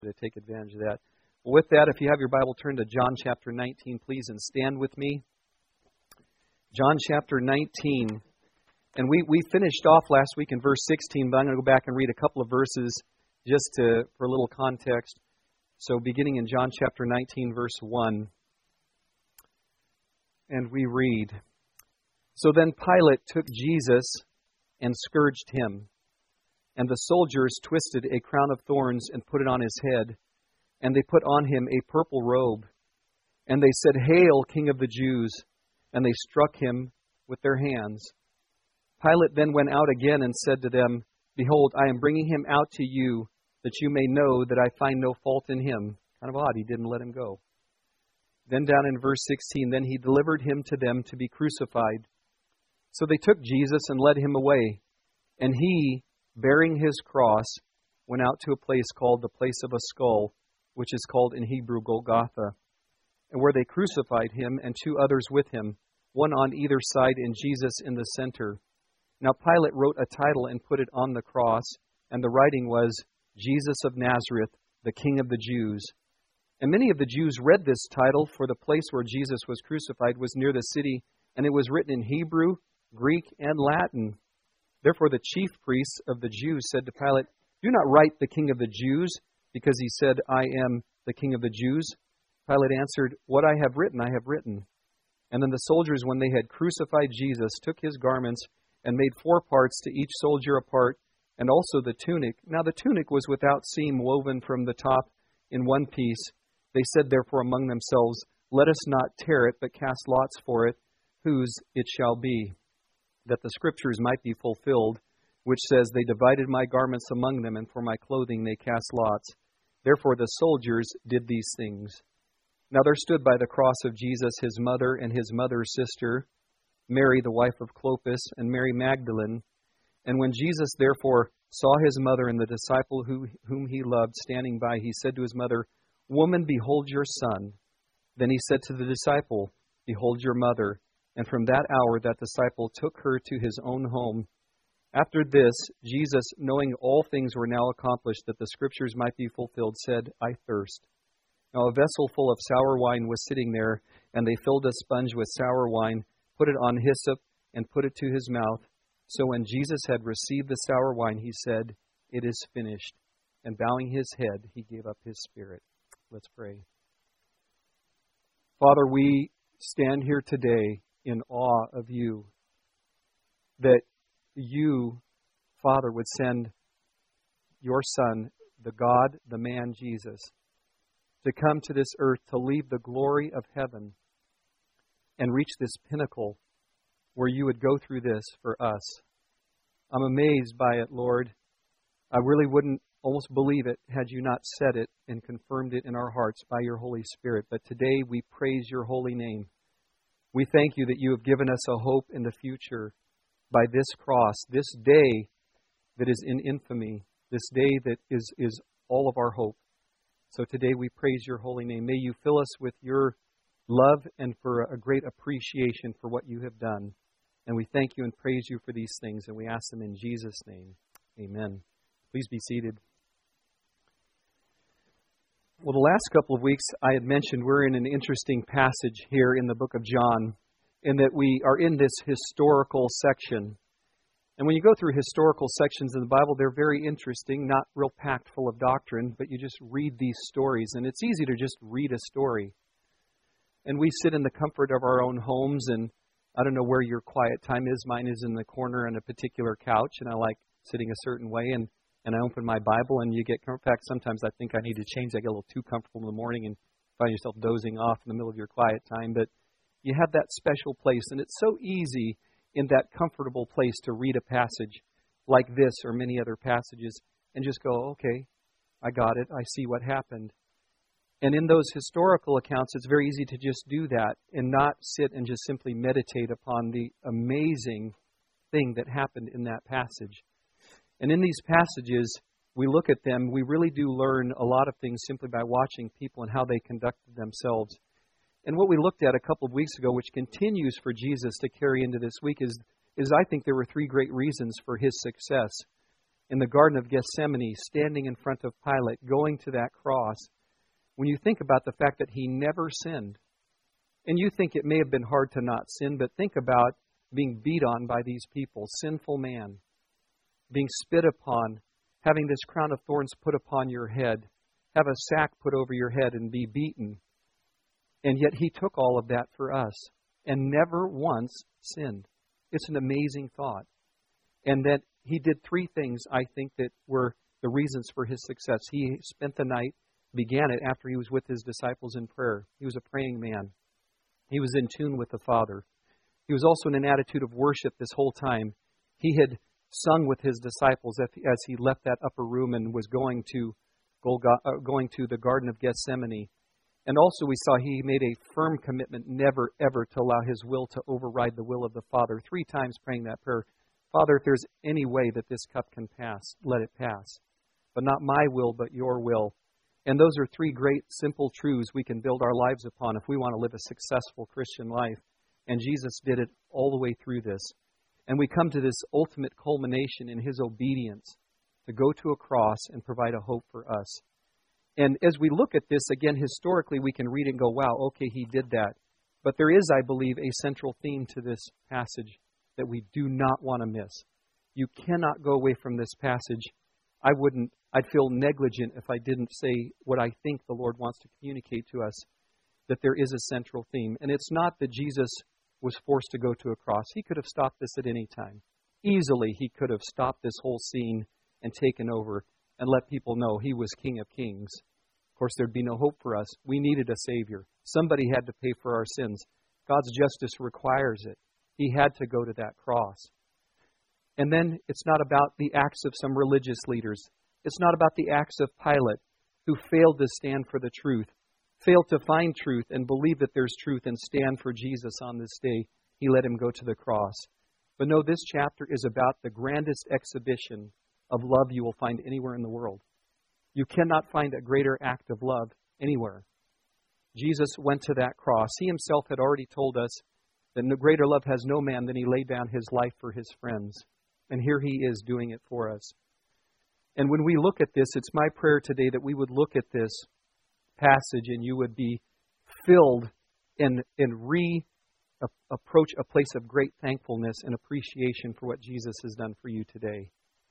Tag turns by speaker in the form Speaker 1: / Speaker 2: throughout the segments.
Speaker 1: to take advantage of that. Well, with that, if you have your Bible, turn to John chapter 19, please, and stand with me. John chapter 19. And we finished off last week in verse 16, but I'm going to go back and read a couple of verses just for a little context. So beginning in John chapter 19, verse 1. And we read, "So then Pilate took Jesus and scourged him. And the soldiers twisted a crown of thorns and put it on his head. And they put on him a purple robe. And they said, 'Hail, King of the Jews!' And they struck him with their hands. Pilate then went out again and said to them, 'Behold, I am bringing him out to you, that you may know that I find no fault in him.'" Kind of odd, he didn't let him go. Then down in verse 16, "Then he delivered him to them to be crucified. So they took Jesus and led him away. And he, bearing his cross, went out to a place called the place of a skull, which is called in Hebrew Golgotha, and where they crucified him and two others with him, one on either side and Jesus in the center. Now Pilate wrote a title and put it on the cross, and the writing was, 'Jesus of Nazareth, the King of the Jews.' And many of the Jews read this title, for the place where Jesus was crucified was near the city, and it was written in Hebrew, Greek, and Latin. Therefore the chief priests of the Jews said to Pilate, 'Do not write the King of the Jews, because he said, I am the King of the Jews.' Pilate answered, 'What I have written, I have written.' And then the soldiers, when they had crucified Jesus, took his garments and made 4 parts to each soldier a part, and also the tunic. Now the tunic was without seam, woven from the top in one piece. They said therefore among themselves, 'Let us not tear it, but cast lots for it, whose it shall be,' that the scriptures might be fulfilled, which says, 'They divided my garments among them, and for my clothing they cast lots.' Therefore the soldiers did these things. Now there stood by the cross of Jesus his mother and his mother's sister, Mary the wife of Clopas, and Mary Magdalene. And when Jesus therefore saw his mother and the disciple whom he loved standing by, he said to his mother, 'Woman, behold your son.' Then he said to the disciple, 'Behold your mother.' And from that hour that disciple took her to his own home. After this, Jesus, knowing all things were now accomplished, that the scriptures might be fulfilled, said, 'I thirst.' Now a vessel full of sour wine was sitting there, and they filled a sponge with sour wine, put it on hyssop, and put it to his mouth. So when Jesus had received the sour wine, he said, 'It is finished.' And bowing his head, he gave up his spirit." Let's pray. Father, we stand here today in awe of you, that you, Father, would send your Son, the God, the man, Jesus, to come to this earth, to leave the glory of heaven and reach this pinnacle where you would go through this for us. I'm amazed by it, Lord. I really wouldn't almost believe it had you not said it and confirmed it in our hearts by your Holy Spirit. But today we praise your holy name. We thank you that you have given us a hope in the future by this cross, this day that is in infamy, this day that is all of our hope. So today we praise your holy name. May you fill us with your love and for a great appreciation for what you have done. And we thank you and praise you for these things, and we ask them in Jesus' name. Amen. Please be seated. Well, the last couple of weeks I had mentioned we're in an interesting passage here in the book of John, in that we are in this historical section. And when you go through historical sections in the Bible, they're very interesting, not real packed full of doctrine, but you just read these stories. And it's easy to just read a story. And we sit in the comfort of our own homes, and I don't know where your quiet time is. Mine is in the corner on a particular couch, and I like sitting a certain way. And I open my Bible, and you get, in fact, sometimes I think I need to change. I get a little too comfortable in the morning and find yourself dozing off in the middle of your quiet time. But you have that special place, and it's so easy in that comfortable place to read a passage like this or many other passages and just go, okay, I got it. I see what happened. And in those historical accounts, it's very easy to just do that and not sit and just simply meditate upon the amazing thing that happened in that passage. And in these passages, we look at them, we really do learn a lot of things simply by watching people and how they conducted themselves. And what we looked at a couple of weeks ago, which continues for Jesus to carry into this week, is I think there were 3 great reasons for his success. in the Garden of Gethsemane, standing in front of Pilate, going to that cross, when you think about the fact that he never sinned, and you think it may have been hard to not sin, but think about being beat on by these people, sinful man, being spit upon, having this crown of thorns put upon your head, have a sack put over your head and be beaten. And yet he took all of that for us and never once sinned. It's an amazing thought. And that he did three things, I think, that were the reasons for his success. He spent the night, began it after he was with his disciples in prayer. He was a praying man. He was in tune with the Father. He was also in an attitude of worship this whole time. He had sung with his disciples as he left that upper room and was going to the Garden of Gethsemane. And also we saw he made a firm commitment never, ever to allow his will to override the will of the Father. 3 times praying that prayer, Father, if there's any way that this cup can pass, let it pass. But not my will, but your will. And those are 3 great, simple truths we can build our lives upon if we want to live a successful Christian life. And Jesus did it all the way through this. And we come to this ultimate culmination in his obedience to go to a cross and provide a hope for us. And as we look at this, again, historically, we can read and go, wow, okay, he did that. But there is, I believe, a central theme to this passage that we do not want to miss. You cannot go away from this passage. I'd feel negligent if I didn't say what I think the Lord wants to communicate to us, that there is a central theme. And it's not that Jesus was forced to go to a cross. He could have stopped this at any time. Easily, he could have stopped this whole scene and taken over and let people know he was King of Kings. Of course, there'd be no hope for us. We needed a Savior. Somebody had to pay for our sins. God's justice requires it. He had to go to that cross. And then it's not about the acts of some religious leaders. It's not about the acts of Pilate, who failed to stand for the truth, failed to find truth and believe that there's truth and stand for Jesus on this day. He let him go to the cross. But no, this chapter is about the grandest exhibition of love you will find anywhere in the world. You cannot find a greater act of love anywhere. Jesus went to that cross. He himself had already told us that no greater love has no man than he laid down his life for his friends. And here he is doing it for us. And when we look at this, it's my prayer today that we would look at this passage and you would be filled and approach a place of great thankfulness and appreciation for what Jesus has done for you today.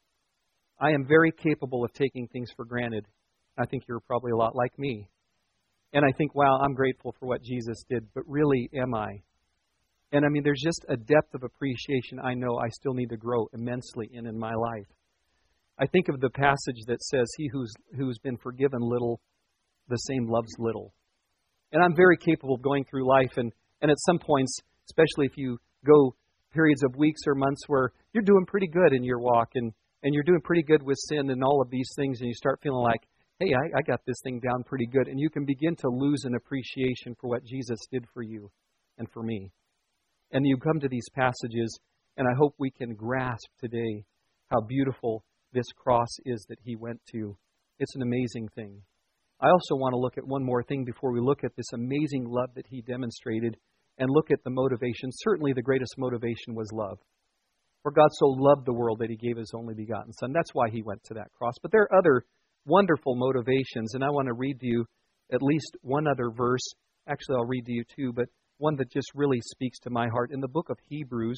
Speaker 1: I am very capable of taking things for granted. I think you're probably a lot like me. And I think, wow, I'm grateful for what Jesus did, but really, am I? And I mean, there's just a depth of appreciation I know I still need to grow immensely in my life. I think of the passage that says, he who's been forgiven little, the same loves little. And I'm very capable of going through life, and at some points, especially if you go periods of weeks or months where you're doing pretty good in your walk, and you're doing pretty good with sin and all of these things, and you start feeling like, hey, I got this thing down pretty good. And you can begin to lose an appreciation for what Jesus did for you and for me. And you come to these passages, and I hope we can grasp today how beautiful this cross is that he went to. It's an amazing thing. I also want to look at one more thing before we look at this amazing love that he demonstrated and look at the motivation. Certainly the greatest motivation was love. For God so loved the world that he gave his only begotten Son. That's why he went to that cross. But there are other wonderful motivations, and I want to read to you at least one other verse. Actually, I'll read to you two, but one that just really speaks to my heart. In the book of Hebrews,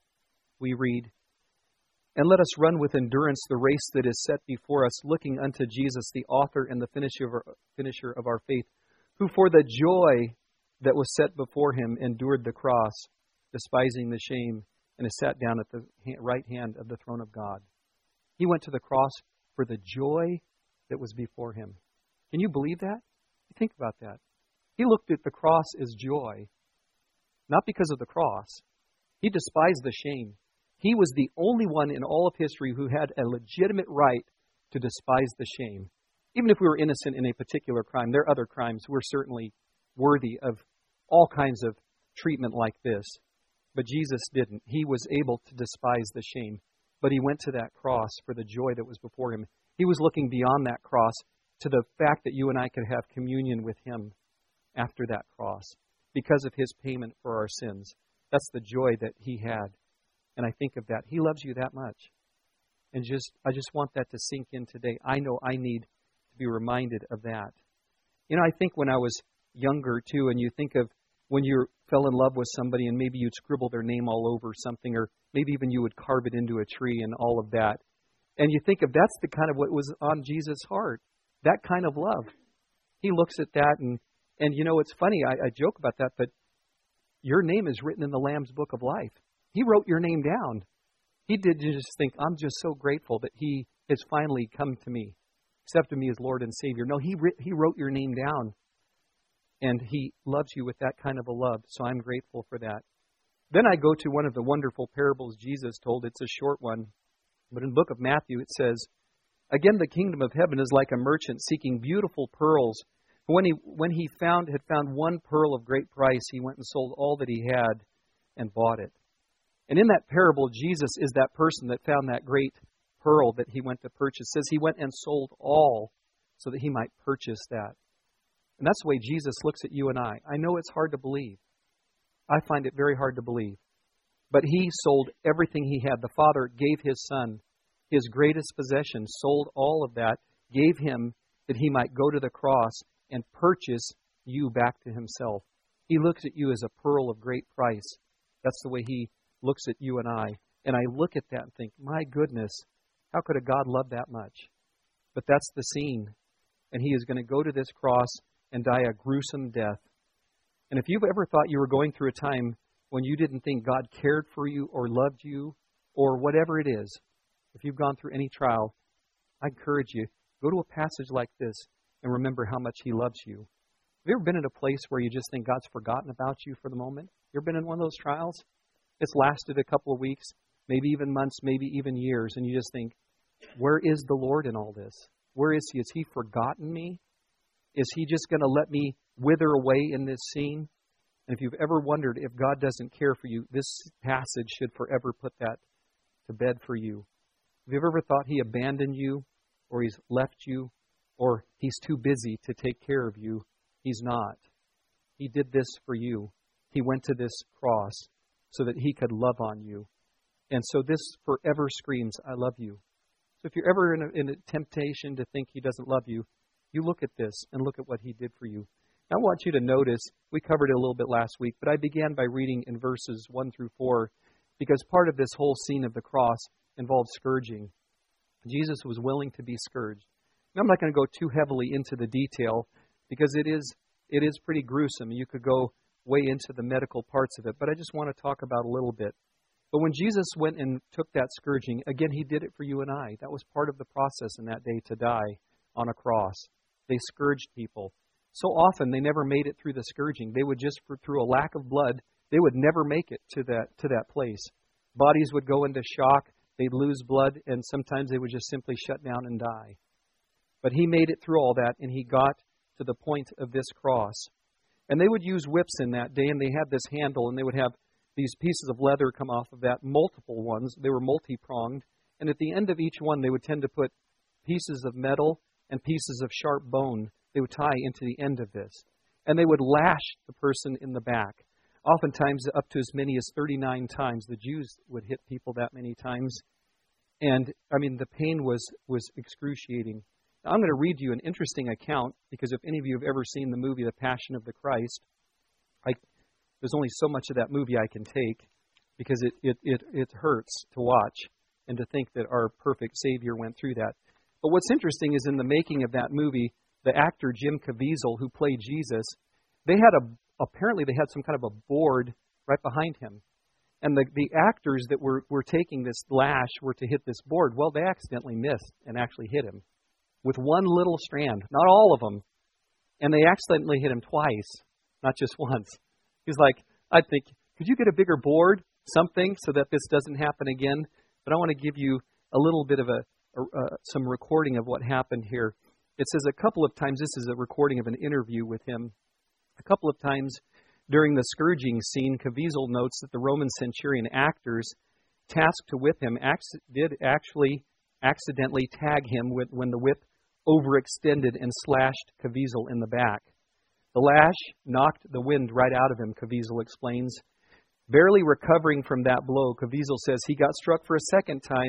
Speaker 1: we read, "And let us run with endurance the race that is set before us, looking unto Jesus, the author and the finisher of our faith, who for the joy that was set before him endured the cross, despising the shame, and is sat down at the right hand of the throne of God." He went to the cross for the joy that was before him. Can you believe that? Think about that. He looked at the cross as joy, not because of the cross. He despised the shame. He was the only one in all of history who had a legitimate right to despise the shame. Even if we were innocent in a particular crime, there are other crimes we're certainly worthy of all kinds of treatment like this. But Jesus didn't. He was able to despise the shame. But he went to that cross for the joy that was before him. He was looking beyond that cross to the fact that you and I could have communion with him after that cross because of his payment for our sins. That's the joy that he had. And I think of that. He loves you that much. And I just want that to sink in today. I know I need to be reminded of that. I think when I was younger too, and you think of when you fell in love with somebody and maybe you'd scribble their name all over something, or maybe even you would carve it into a tree and all of that. And you think of that's the kind of what was on Jesus' heart, that kind of love. He looks at that and it's funny, I joke about that, but your name is written in the Lamb's Book of Life. He wrote your name down. He didn't just think, I'm just so grateful that He has finally come to me, accepted me as Lord and Savior. No, He wrote your name down. And He loves you with that kind of a love. So I'm grateful for that. Then I go to one of the wonderful parables Jesus told. It's a short one. But in the book of Matthew it says, again, the kingdom of heaven is like a merchant seeking beautiful pearls. When he had found one pearl of great price, he went and sold all that he had and bought it. And in that parable, Jesus is that person that found that great pearl that he went to purchase. It says he went and sold all so that he might purchase that. And that's the way Jesus looks at you and I. I know it's hard to believe. I find it very hard to believe. But He sold everything He had. The Father gave His Son His greatest possession, sold all of that, gave Him that He might go to the cross and purchase you back to Himself. He looks at you as a pearl of great price. That's the way He looks at you and I. And I look at that and think, my goodness, how could a God love that much? But that's the scene. And He is going to go to this cross and die a gruesome death. And if you've ever thought you were going through a time when you didn't think God cared for you or loved you or whatever it is, if you've gone through any trial, I encourage you, go to a passage like this and remember how much He loves you. Have you ever been in a place where you just think God's forgotten about you for the moment? You ever been in one of those trials? It's lasted a couple of weeks, maybe even months, maybe even years, and you just think, where is the Lord in all this? Where is He? Has He forgotten me? Is He just going to let me wither away in this scene? And if you've ever wondered if God doesn't care for you, this passage should forever put that to bed for you. Have you ever thought He abandoned you, or He's left you, or He's too busy to take care of you? He's not. He did this for you. He went to this cross so that He could love on you. And so this forever screams, I love you. So if you're ever in a temptation to think He doesn't love you, you look at this and look at what He did for you. I want you to notice, we covered it a little bit last week, but I began by reading in verses 1 through 4 because part of this whole scene of the cross involved scourging. Jesus was willing to be scourged. Now, I'm not going to go too heavily into the detail because it is pretty gruesome. You could go way into the medical parts of it, but I just want to talk about a little bit. But when Jesus went and took that scourging, again, He did it for you and I. That was part of the process in that day to die on a cross. They scourged people. So often they never made it through the scourging. They would just, through a lack of blood, they would never make it to that place. Bodies would go into shock. They'd lose blood, and sometimes they would just simply shut down and die. But He made it through all that, and He got to the point of this cross. And they would use whips in that day, and they had this handle, and they would have these pieces of leather come off of that, multiple ones. They were multi-pronged. And at the end of each one, they would tend to put pieces of metal and pieces of sharp bone. They would tie into the end of this. And they would lash the person in the back. Oftentimes up to as many as 39 times. The Jews would hit people that many times. And, the pain was excruciating. Now, I'm going to read you an interesting account, because if any of you have ever seen the movie The Passion of the Christ, there's only so much of that movie I can take, because it hurts to watch and to think that our perfect Savior went through that. But what's interesting is in the making of that movie, the actor Jim Caviezel, who played Jesus, apparently they had some kind of a board right behind him. And the actors that were taking this lash were to hit this board. Well, they accidentally missed and actually hit him with one little strand, not all of them. And they accidentally hit him twice, not just once. He's like, I think, could you get a bigger board, something, so that this doesn't happen again? But I want to give you a little bit of some recording of what happened here. It says a couple of times, this is a recording of an interview with him. A couple of times during the scourging scene, Caviezel notes that the Roman centurion actors tasked to whip him did actually accidentally tag him when the whip overextended and slashed Caviezel in the back. The lash knocked the wind right out of him, Caviezel explains. Barely recovering from that blow, Caviezel says he got struck for a second time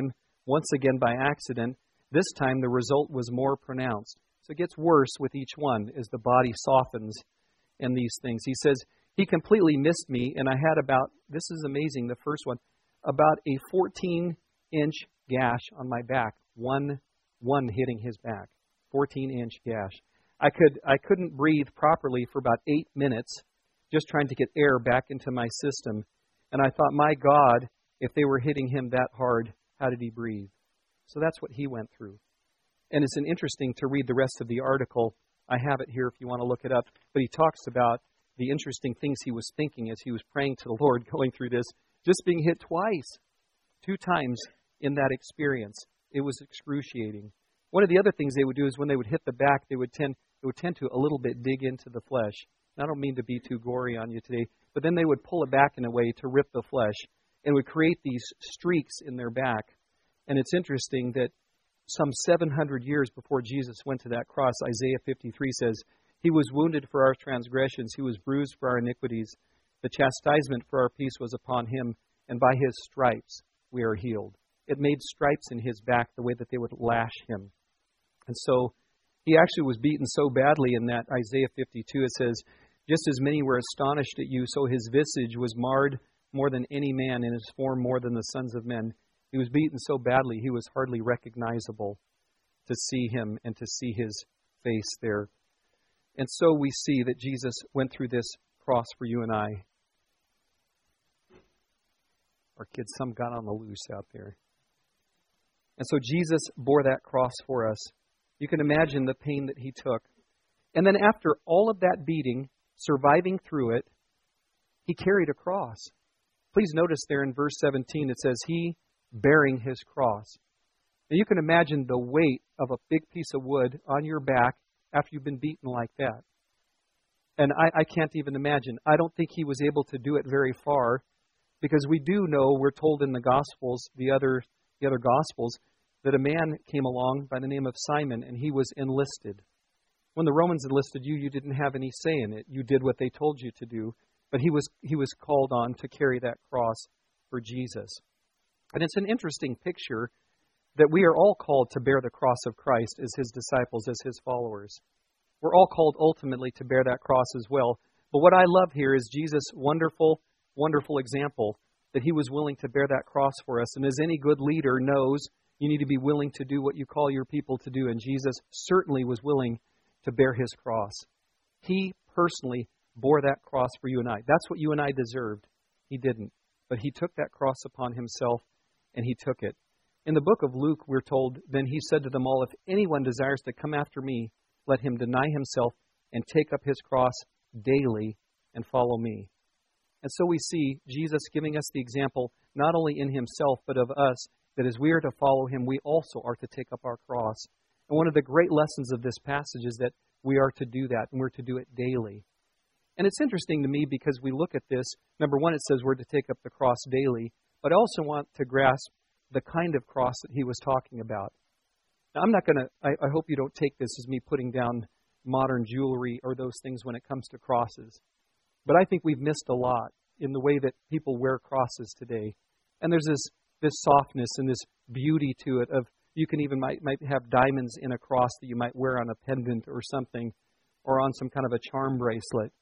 Speaker 1: once again by accident. This time the result was more pronounced. So it gets worse with each one as the body softens and these things. He says, he completely missed me, and I had about, this is amazing, the first one, about a 14-inch gash on my back. One hitting his back. 14-inch gash. I couldn't breathe properly for about 8 minutes, just trying to get air back into my system. And I thought, my God, if they were hitting him that hard, how did he breathe? So that's what he went through. And it's interesting to read the rest of the article. I have it here if you want to look it up. But he talks about the interesting things he was thinking as he was praying to the Lord going through this. Just being hit twice, 2 times in that experience. It was excruciating. One of the other things they would do is when they would hit the back, it would tend to a little bit dig into the flesh. I don't mean to be too gory on you today, but then they would pull it back in a way to rip the flesh and would create these streaks in their back. And it's interesting that some 700 years before Jesus went to that cross, Isaiah 53 says, he was wounded for our transgressions, he was bruised for our iniquities. The chastisement for our peace was upon him, and by his stripes we are healed. It made stripes in his back the way that they would lash him. And so he actually was beaten so badly in that Isaiah 52, it says, just as many were astonished at you, so his visage was marred more than any man, and his form more than the sons of men. He was beaten so badly, he was hardly recognizable to see him and to see his face there. And so we see that Jesus went through this cross for you and I. Our kids, some got on the loose out there. And so Jesus bore that cross for us. You can imagine the pain that he took. And then after all of that beating, surviving through it, he carried a cross. Please notice there in verse 17, it says, he bearing his cross. Now you can imagine the weight of a big piece of wood on your back after you've been beaten like that. And I can't even imagine. I don't think he was able to do it very far, because we do know, we're told in the Gospels, the other Gospels, that a man came along by the name of Simon, and he was enlisted. When the Romans enlisted you, you didn't have any say in it. You did what they told you to do. But he was called on to carry that cross for Jesus. And it's an interesting picture that we are all called to bear the cross of Christ as his disciples, as his followers. We're all called ultimately to bear that cross as well. But what I love here is Jesus' wonderful, wonderful example that he was willing to bear that cross for us. And as any good leader knows, you need to be willing to do what you call your people to do. And Jesus certainly was willing to bear his cross. He personally bore that cross for you and I. That's what you and I deserved. He didn't. But he took that cross upon himself, and he took it. In the book of Luke, we're told, then he said to them all, if anyone desires to come after me, let him deny himself and take up his cross daily and follow me. And so we see Jesus giving us the example, not only in himself, but of us, that as we are to follow him, we also are to take up our cross. And one of the great lessons of this passage is that we are to do that, and we're to do it daily. And it's interesting to me because we look at this. Number one, it says we're to take up the cross daily, but I also want to grasp the kind of cross that he was talking about. Now, I'm not going to, I hope you don't take this as me putting down modern jewelry or those things when it comes to crosses. But I think we've missed a lot in the way that people wear crosses today. And there's this softness and this beauty to it of, you can even might have diamonds in a cross that you might wear on a pendant or something, or on some kind of a charm bracelet.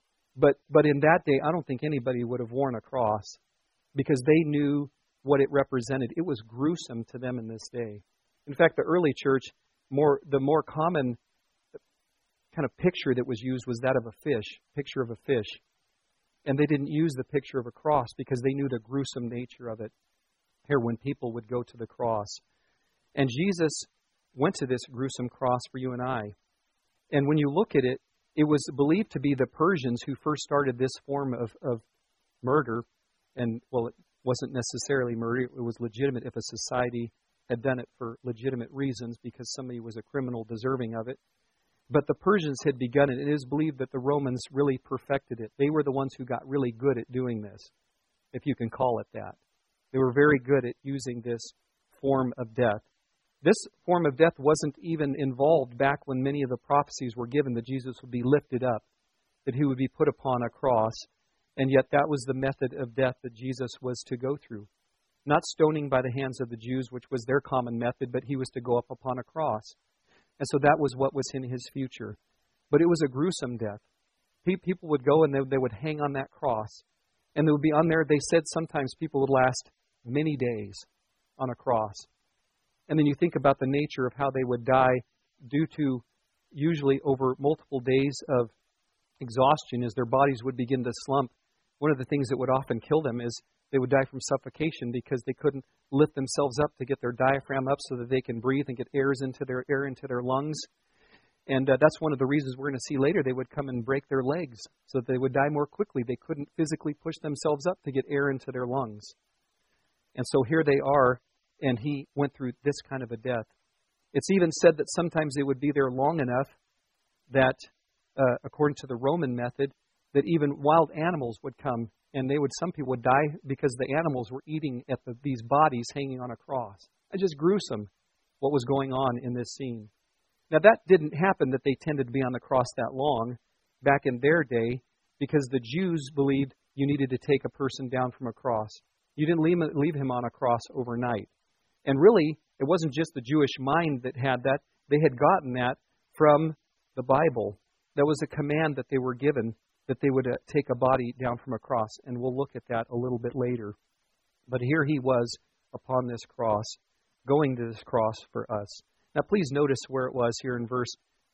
Speaker 1: But in that day, I don't think anybody would have worn a cross because they knew what it represented. It was gruesome to them in this day. In fact, the early church, the more common kind of picture that was used was that of a fish, picture of a fish. And they didn't use the picture of a cross because they knew the gruesome nature of it here when people would go to the cross. And Jesus went to this gruesome cross for you and I. And when you look at it, it was believed to be the Persians who first started this form of murder. And, well, it wasn't necessarily murder. It was legitimate if a society had done it for legitimate reasons because somebody was a criminal deserving of it. But the Persians had begun it. It is believed that the Romans really perfected it. They were the ones who got really good at doing this, if you can call it that. They were very good at using this form of death. This form of death wasn't even involved back when many of the prophecies were given that Jesus would be lifted up, that he would be put upon a cross, and yet that was the method of death that Jesus was to go through. Not stoning by the hands of the Jews, which was their common method, but he was to go up upon a cross. And so that was what was in his future. But it was a gruesome death. People would go and they would hang on that cross. And they would be on there. They said sometimes people would last many days on a cross. And then you think about the nature of how they would die due to usually over multiple days of exhaustion as their bodies would begin to slump. One of the things that would often kill them is they would die from suffocation because they couldn't lift themselves up to get their diaphragm up so that they can breathe and get air into their lungs. And that's one of the reasons we're going to see later they would come and break their legs so that they would die more quickly. They couldn't physically push themselves up to get air into their lungs. And so here they are, and he went through this kind of a death. It's even said that sometimes they would be there long enough that, according to the Roman method, that even wild animals would come, and some people would die because the animals were eating at these bodies hanging on a cross. It's just gruesome what was going on in this scene. Now, that didn't happen that they tended to be on the cross that long back in their day because the Jews believed you needed to take a person down from a cross. You didn't leave him on a cross overnight. And really, it wasn't just the Jewish mind that had that. They had gotten that from the Bible. That was a command that they were given, that they would take a body down from a cross. And we'll look at that a little bit later. But here he was upon this cross, going to this cross for us. Now, please notice where it was here in verse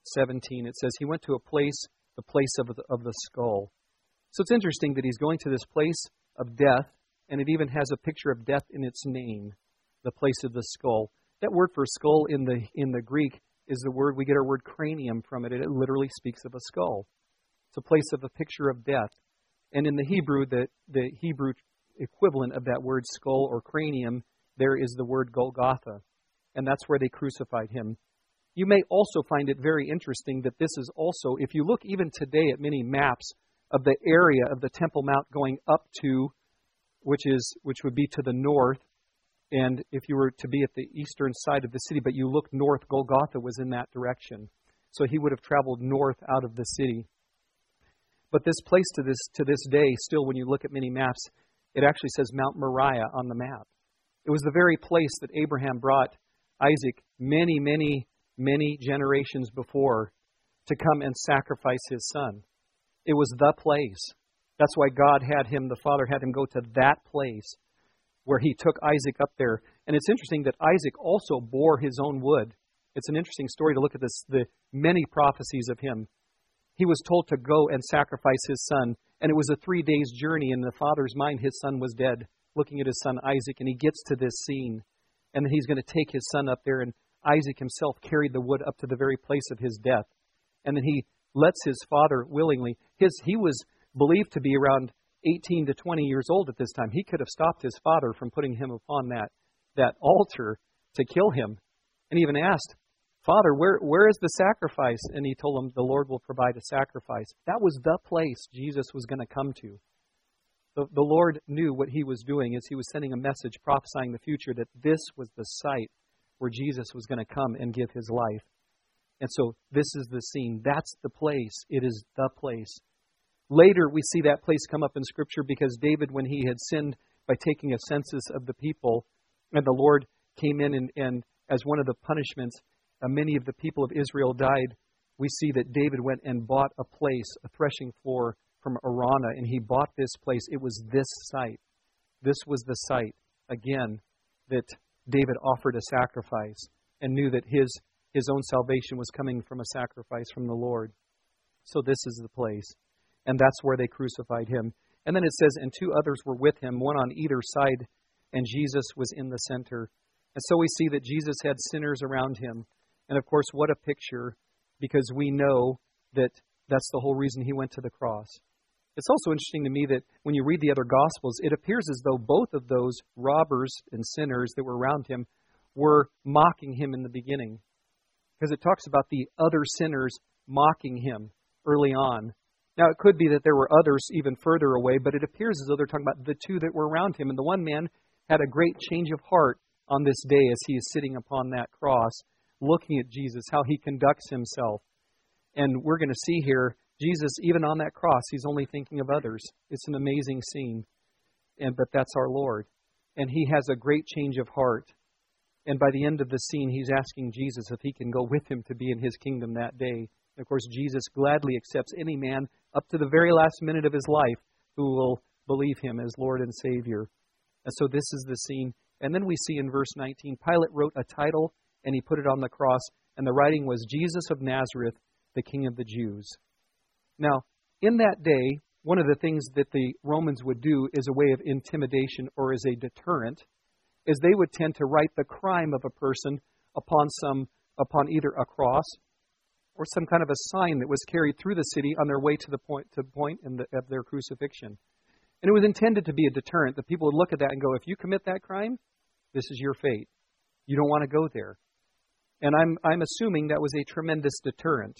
Speaker 1: 17. It says, he went to a place, the place of the skull. So it's interesting that he's going to this place of death, and it even has a picture of death in its name, the place of the skull. That word for skull in the Greek is the word, we get our word cranium from it. It literally speaks of a skull. It's a place of a picture of death. And in the Hebrew, the Hebrew equivalent of that word skull or cranium, there is the word Golgotha. And that's where they crucified him. You may also find it very interesting that this is also, if you look even today at many maps of the area of the Temple Mount going up to, which would be to the north, and if you were to be at the eastern side of the city, but you look north, Golgotha was in that direction. So he would have traveled north out of the city. But this place to this day, still when you look at many maps, it actually says Mount Moriah on the map. It was the very place that Abraham brought Isaac many, many, many generations before to come and sacrifice his son. It was the place. That's why God had him, the Father had him go to that place where he took Isaac up there. And it's interesting that Isaac also bore his own wood. It's an interesting story to look at the many prophecies of him. He was told to go and sacrifice his son, and it was a 3 days journey. In the father's mind, his son was dead, looking at his son Isaac, and he gets to this scene. And then he's going to take his son up there, and Isaac himself carried the wood up to the very place of his death. And then he lets his father willingly. He was believed to be around 18 to 20 years old at this time. He could have stopped his father from putting him upon that altar to kill him. And he even asked, Father, where is the sacrifice? And he told him, the Lord will provide a sacrifice. That was the place Jesus was going to come to. The Lord knew what he was doing as he was sending a message prophesying the future, that this was the site where Jesus was going to come and give his life. And so this is the scene. That's the place. It is the place. Later, we see that place come up in Scripture because David, when he had sinned by taking a census of the people, and the Lord came in and as one of the punishments, many of the people of Israel died, we see that David went and bought a place, a threshing floor from Araunah, and he bought this place. It was this site. This was the site, again, that David offered a sacrifice and knew that his own salvation was coming from a sacrifice from the Lord. So this is the place. And that's where they crucified him. And then it says, and 2 others were with him, one on either side, and Jesus was in the center. And so we see that Jesus had sinners around him. And of course, what a picture, because we know that that's the whole reason he went to the cross. It's also interesting to me that when you read the other Gospels, it appears as though both of those robbers and sinners that were around him were mocking him in the beginning. Because it talks about the other sinners mocking him early on. Now, it could be that there were others even further away, but it appears as though they're talking about the 2 that were around him. And the one man had a great change of heart on this day as he is sitting upon that cross, looking at Jesus, how he conducts himself. And we're going to see here, Jesus, even on that cross, he's only thinking of others. It's an amazing scene. But that's our Lord. and he has a great change of heart. And by the end of the scene, he's asking Jesus if he can go with him to be in his kingdom that day. And of course, Jesus gladly accepts any man up to the very last minute of his life who will believe him as Lord and Savior. And so this is the scene. And then we see in verse 19, Pilate wrote a title and he put it on the cross. And the writing was, Jesus of Nazareth, the King of the Jews. Now, in that day, one of the things that the Romans would do as a way of intimidation or as a deterrent is they would tend to write the crime of a person upon either a cross or some kind of a sign that was carried through the city on their way to the point of their crucifixion. And it was intended to be a deterrent, that people would look at that and go, if you commit that crime, this is your fate. You don't want to go there. And I'm assuming that was a tremendous deterrent.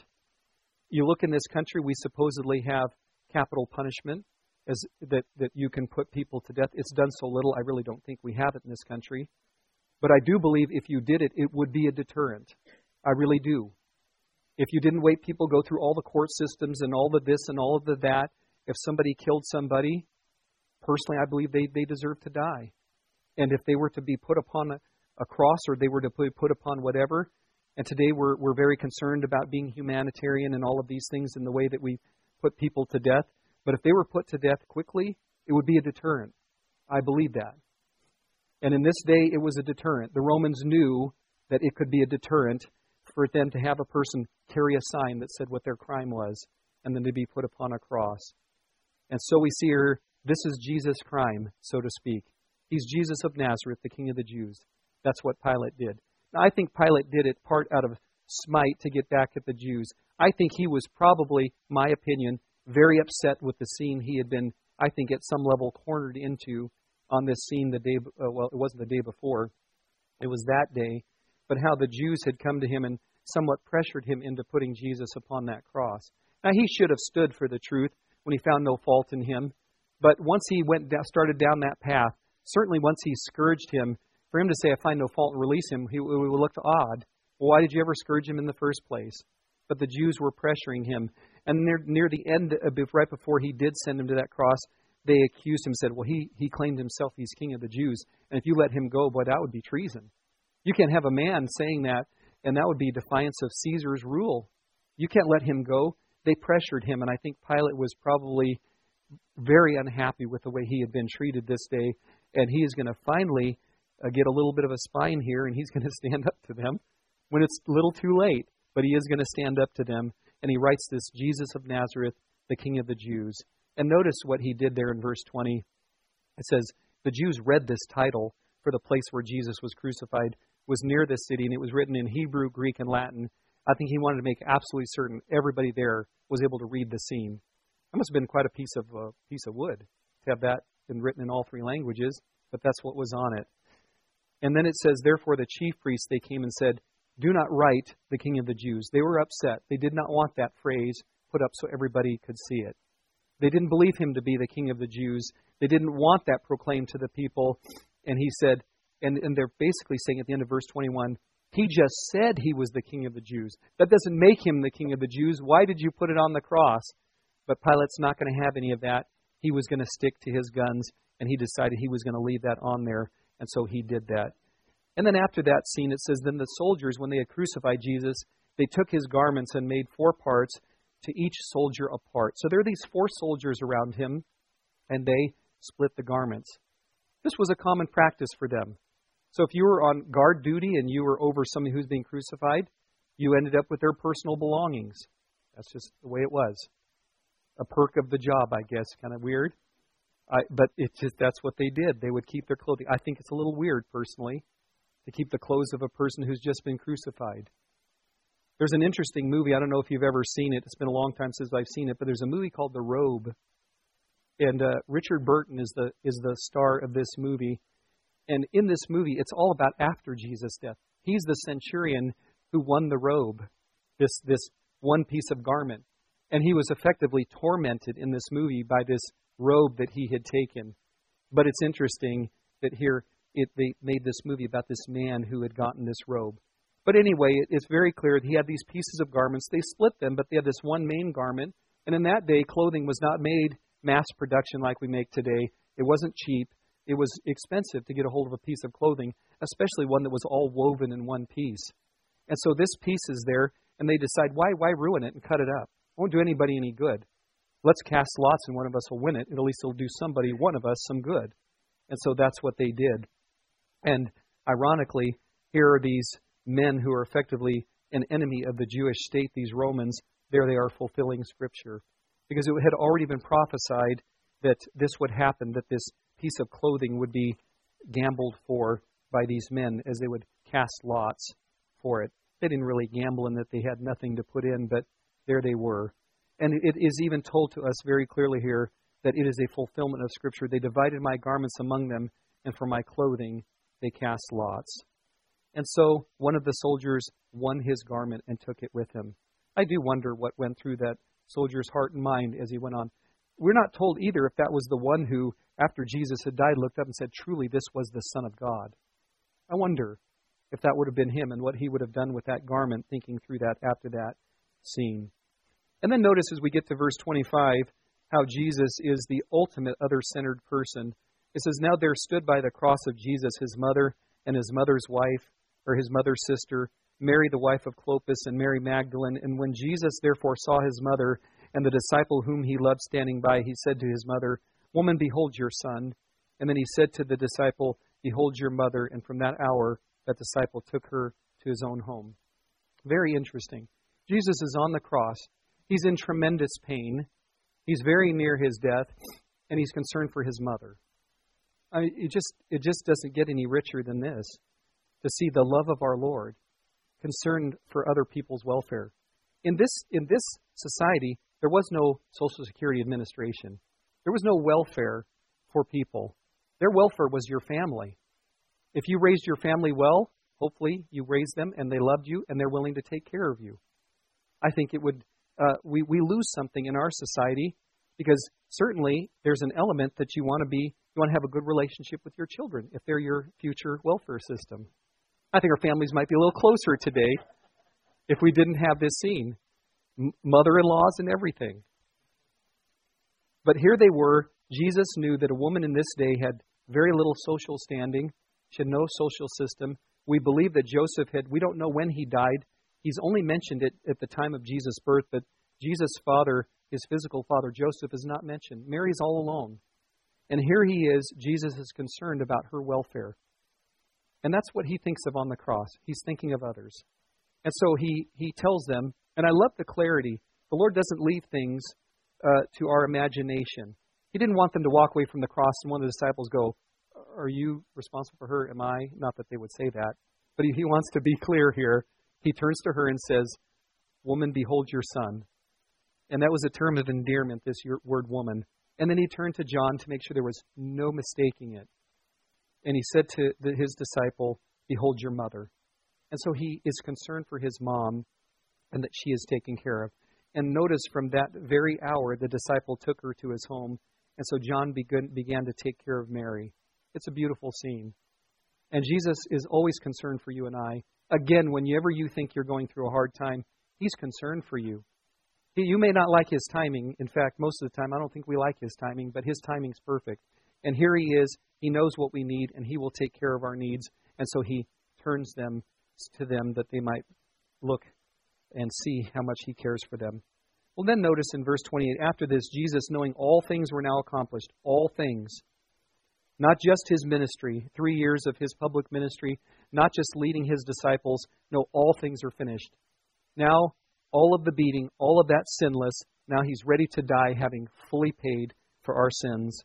Speaker 1: You look in this country, we supposedly have capital punishment that you can put people to death. It's done so little, I really don't think we have it in this country. But I do believe if you did it, it would be a deterrent. I really do. If you didn't wait people go through all the court systems and all the this and all of the that, if somebody killed somebody, personally I believe they deserve to die. And if they were to be put upon a cross or they were to be put upon whatever, and today we're very concerned about being humanitarian and all of these things in the way that we put people to death. But if they were put to death quickly, it would be a deterrent. I believe that. And in this day, it was a deterrent. The Romans knew that it could be a deterrent for them to have a person carry a sign that said what their crime was, and then to be put upon a cross. And so we see here, this is Jesus' crime, so to speak. He's Jesus of Nazareth, the King of the Jews. That's what Pilate did. Now, I think Pilate did it part out of smite to get back at the Jews. I think he was probably, my opinion, very upset with the scene he had been, I think, at some level cornered into on this scene the day, well, it wasn't the day before. It was that day. But how the Jews had come to him and somewhat pressured him into putting Jesus upon that cross. Now, he should have stood for the truth when he found no fault in him. But once he started down that path, certainly once he scourged him, for him to say, I find no fault and release him, it would look odd. Well, why did you ever scourge him in the first place? But the Jews were pressuring him. And near the end, right before he did send him to that cross, they accused him, said, well, he claimed himself he's King of the Jews. And if you let him go, boy, that would be treason. You can't have a man saying that, and that would be defiance of Caesar's rule. You can't let him go. They pressured him, and I think Pilate was probably very unhappy with the way he had been treated this day. And he is going to finally get a little bit of a spine here, and he's going to stand up to them when it's a little too late. But he is going to stand up to them. And he writes this, Jesus of Nazareth, the King of the Jews. And notice what he did there in verse 20. It says, the Jews read this title for the place where Jesus was crucified, was near the city, and it was written in Hebrew, Greek, and Latin. I think he wanted to make absolutely certain everybody there was able to read the scene. That must have been quite a piece of wood to have that been written in all three languages, but that's what was on it. And then it says, therefore the chief priests, they came and said, do not write the King of the Jews. They were upset. They did not want that phrase put up so everybody could see it. They didn't believe him to be the King of the Jews. They didn't want that proclaimed to the people. And he said, and they're basically saying at the end of verse 21, he just said he was the King of the Jews. That doesn't make him the King of the Jews. Why did you put it on the cross? But Pilate's not going to have any of that. He was going to stick to his guns, and he decided he was going to leave that on there. And so he did that. And then after that scene, it says, then the soldiers, when they had crucified Jesus, they took his garments and made 4 parts, to each soldier a part. So there are these 4 soldiers around him, and they split the garments. This was a common practice for them. So if you were on guard duty and you were over somebody who's being crucified, you ended up with their personal belongings. That's just the way it was. A perk of the job, I guess. Kind of weird. But that's what they did. They would keep their clothing. I think it's a little weird, personally, to keep the clothes of a person who's just been crucified. There's an interesting movie. I don't know if you've ever seen it. It's been a long time since I've seen it, but there's a movie called The Robe. And Richard Burton is the star of this movie. And in this movie, it's all about after Jesus' death. He's the centurion who won the robe, this one piece of garment. And he was effectively tormented in this movie by this robe that he had taken. But it's interesting that here they made this movie about this man who had gotten this robe. But anyway, it's very clear that he had these pieces of garments. They split them, but they had this one main garment. And in that day, clothing was not made mass production like we make today. It wasn't cheap. it was expensive to get a hold of a piece of clothing, especially one that was all woven in one piece. And so this piece is there, and they decide, why ruin it and cut it up? It won't do anybody any good. Let's cast lots and one of us will win it. At least it'll do one of us, some good. And so that's what they did. And ironically, here are these men who are effectively an enemy of the Jewish state, these Romans. There they are fulfilling Scripture. Because it had already been prophesied that this would happen, that this piece of clothing would be gambled for by these men as they would cast lots for it. They didn't really gamble in that they had nothing to put in, but there they were. And it is even told to us very clearly here that it is a fulfillment of Scripture. They divided my garments among them, and for my clothing they cast lots. And so one of the soldiers won his garment and took it with him. I do wonder what went through that soldier's heart and mind as he went on. We're not told either if that was the one who, after Jesus had died, looked up and said, truly, this was the Son of God. I wonder if that would have been him and what he would have done with that garment, thinking through that after that scene. And then notice as we get to verse 25, how Jesus is the ultimate other-centered person. It says, now there stood by the cross of Jesus his mother and his mother's wife, or his mother's sister, Mary the wife of Clopas and Mary Magdalene. And when Jesus therefore saw his mother and the disciple whom he loved standing by, he said to his mother, woman, behold your son. And then he said to the disciple, behold your mother. And from that hour, that disciple took her to his own home. Very interesting. Jesus is on the cross. He's in tremendous pain. He's very near his death, and he's concerned for his mother. It just doesn't get any richer than this, to see the love of our Lord concerned for other people's welfare. In this society, there was no Social Security Administration. There was no welfare for people. Their welfare was your family. If you raised your family well, hopefully you raised them and they loved you and they're willing to take care of you. I think it would we lose something in our society because certainly there's an element that you want to have a good relationship with your children if they're your future welfare system. I think our families might be a little closer today if we didn't have this scene. Mother-in-laws and everything. But here they were. Jesus knew that a woman in this day had very little social standing. She had no social system. We believe that Joseph we don't know when he died. He's only mentioned it at the time of Jesus' birth, but Jesus' father, his physical father, Joseph, is not mentioned. Mary's all alone. And here he is. Jesus is concerned about her welfare. And that's what he thinks of on the cross. He's thinking of others. And so he tells them, and I love the clarity. The Lord doesn't leave things to our imagination. He didn't want them to walk away from the cross and one of the disciples go, are you responsible for her? Am I? Not that they would say that. But he wants to be clear here. He turns to her and says, woman, behold your son. And that was a term of endearment, this word woman. And then he turned to John to make sure there was no mistaking it. And he said to his disciple, behold your mother. And so he is concerned for his mom and that she is taken care of. And notice from that very hour, the disciple took her to his home. And so John began to take care of Mary. It's a beautiful scene. And Jesus is always concerned for you and I. Again, whenever you think you're going through a hard time, he's concerned for you. You may not like his timing. In fact, most of the time, I don't think we like his timing, but his timing's perfect. And here he is. He knows what we need, and he will take care of our needs. And so he turns them to them that they might look and see how much he cares for them. Well, then notice in verse 28, after this, Jesus, knowing all things were now accomplished, all things, not just his ministry, 3 years of his public ministry, not just leading his disciples, no, all things are finished. Now, all of the beating, all of that sinless, now he's ready to die having fully paid for our sins.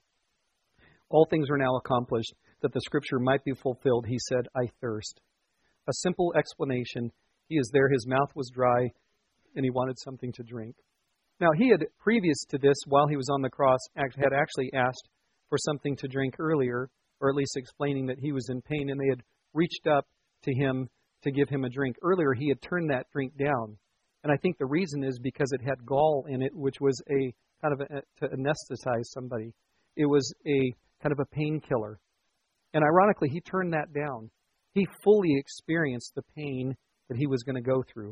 Speaker 1: All things are now accomplished, that the Scripture might be fulfilled. He said, I thirst. A simple explanation. He is there, his mouth was dry, and he wanted something to drink. Now, he had, previous to this, while he was on the cross, had actually asked for something to drink earlier, or at least explaining that he was in pain, and they had reached up to him to give him a drink. Earlier, he had turned that drink down. And I think the reason is because it had gall in it, which was a kind of to anesthetize somebody. It was a kind of a painkiller. And ironically, he turned that down. He fully experienced the pain that he was going to go through.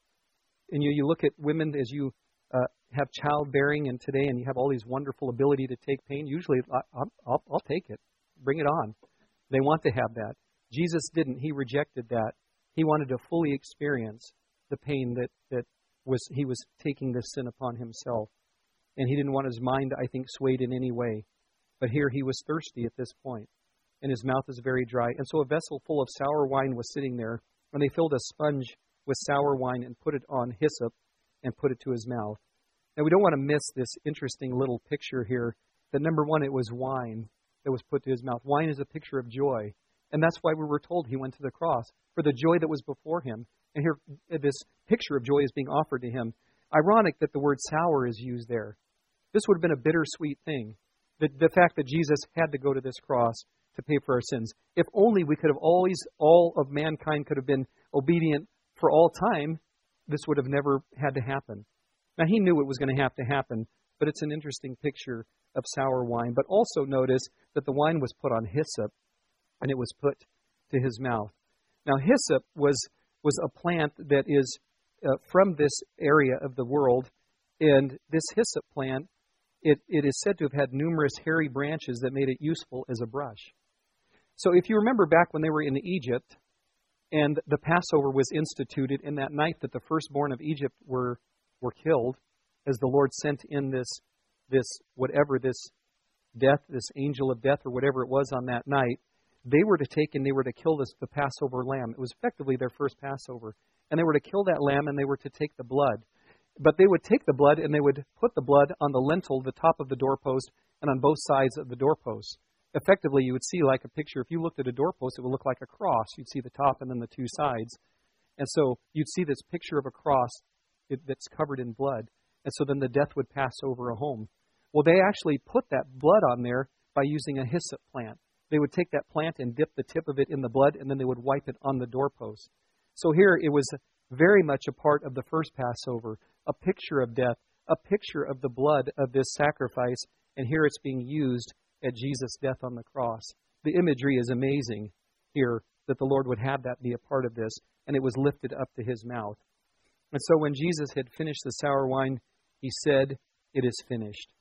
Speaker 1: And you look at women as you have childbearing and today, and you have all these wonderful ability to take pain. Usually, I'll take it. bring it on. They want to have that. Jesus didn't. He rejected that. He wanted to fully experience the pain that he was taking this sin upon himself. And he didn't want his mind, I think, swayed in any way. But here he was thirsty at this point, and his mouth is very dry. And so a vessel full of sour wine was sitting there, and they filled a sponge with sour wine and put it on hyssop and put it to his mouth. Now, we don't want to miss this interesting little picture here that, number one, it was wine that was put to his mouth. Wine is a picture of joy. And that's why we were told he went to the cross, for the joy that was before him. And here, this picture of joy is being offered to him. Ironic that the word sour is used there. This would have been a bittersweet thing. The fact that Jesus had to go to this cross to pay for our sins. If only we could have always, all of mankind could have been obedient for all time, this would have never had to happen. Now, he knew it was going to have to happen, but it's an interesting picture of sour wine. But also notice that the wine was put on hyssop, and it was put to his mouth. Now, hyssop was a plant that is from this area of the world, and this hyssop plant, it is said to have had numerous hairy branches that made it useful as a brush. So if you remember back when they were in Egypt, and the Passover was instituted, in that night that the firstborn of Egypt were killed, as the Lord sent in this death, this angel of death, or whatever it was on that night, they were to take and they were to kill the Passover lamb. It was effectively their first Passover. And they were to kill that lamb, and they were to take the blood. But they would take the blood, and they would put the blood on the lintel, the top of the doorpost, and on both sides of the doorpost. Effectively, you would see like a picture. If you looked at a doorpost, it would look like a cross. You'd see the top and then the two sides. And so you'd see this picture of a cross that's covered in blood. And so then the death would pass over a home. Well, they actually put that blood on there by using a hyssop plant. They would take that plant and dip the tip of it in the blood, and then they would wipe it on the doorpost. So here it was very much a part of the first Passover, a picture of death, a picture of the blood of this sacrifice, and here it's being used at Jesus' death on the cross. The imagery is amazing here that the Lord would have that be a part of this, and it was lifted up to his mouth. And so when Jesus had finished the sour wine, he said, "It is finished."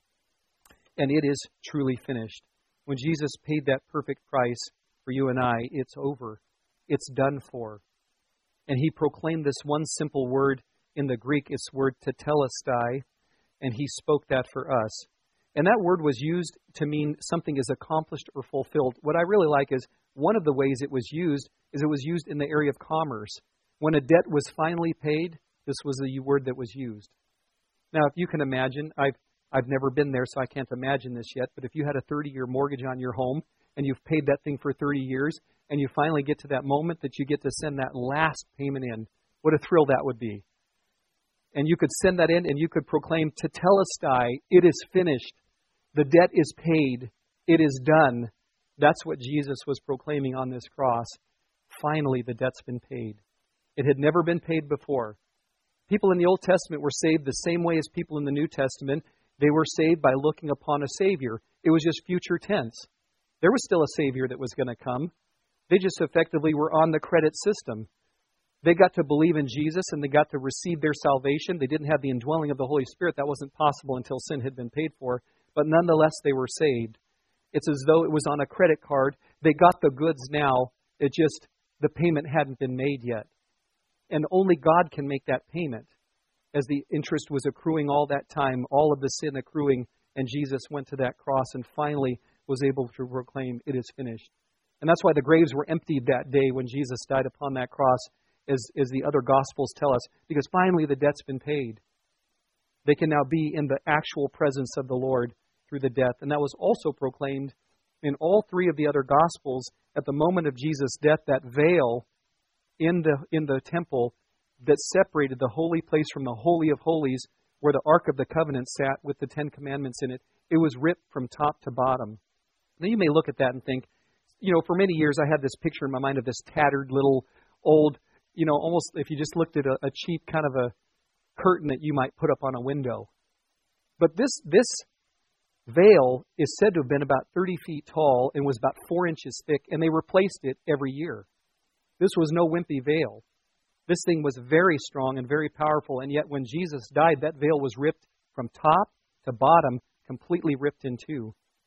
Speaker 1: And it is truly finished. When Jesus paid that perfect price for you and I, it's over. It's done for. And he proclaimed this one simple word in the Greek, it's word tetelestai, and he spoke that for us. And that word was used to mean something is accomplished or fulfilled. What I really like is one of the ways it was used in the area of commerce. When a debt was finally paid, this was the word that was used. Now, if you can imagine, I've never been there, so I can't imagine this yet, but if you had a 30-year mortgage on your home and you've paid that thing for 30 years and you finally get to that moment that you get to send that last payment in, what a thrill that would be. And you could send that in and you could proclaim, tetelestai, it is finished. The debt is paid. It is done. That's what Jesus was proclaiming on this cross. Finally, the debt's been paid. It had never been paid before. People in the Old Testament were saved the same way as people in the New Testament. They were saved by looking upon a Savior. It was just future tense. There was still a Savior that was going to come. They just effectively were on the credit system. They got to believe in Jesus and they got to receive their salvation. They didn't have the indwelling of the Holy Spirit. That wasn't possible until sin had been paid for. But nonetheless, they were saved. It's as though it was on a credit card. They got the goods now. It just, the payment hadn't been made yet. And only God can make that payment. As the interest was accruing all that time, all of the sin accruing, and Jesus went to that cross and finally was able to proclaim, it is finished. And that's why the graves were emptied that day when Jesus died upon that cross, as the other Gospels tell us, because finally the debt's been paid. They can now be in the actual presence of the Lord through the death. And that was also proclaimed in all three of the other Gospels. At the moment of Jesus' death, that veil in the temple that separated the holy place from the Holy of Holies, where the Ark of the Covenant sat with the Ten Commandments in it, it was ripped from top to bottom. Now you may look at that and think, for many years I had this picture in my mind of this tattered little old, almost if you just looked at a cheap kind of a curtain that you might put up on a window. But this veil is said to have been about 30 feet tall and was about 4 inches thick, and they replaced it every year. This was no wimpy veil. This thing was very strong and very powerful, and yet when Jesus died, that veil was ripped from top to bottom, completely ripped in two.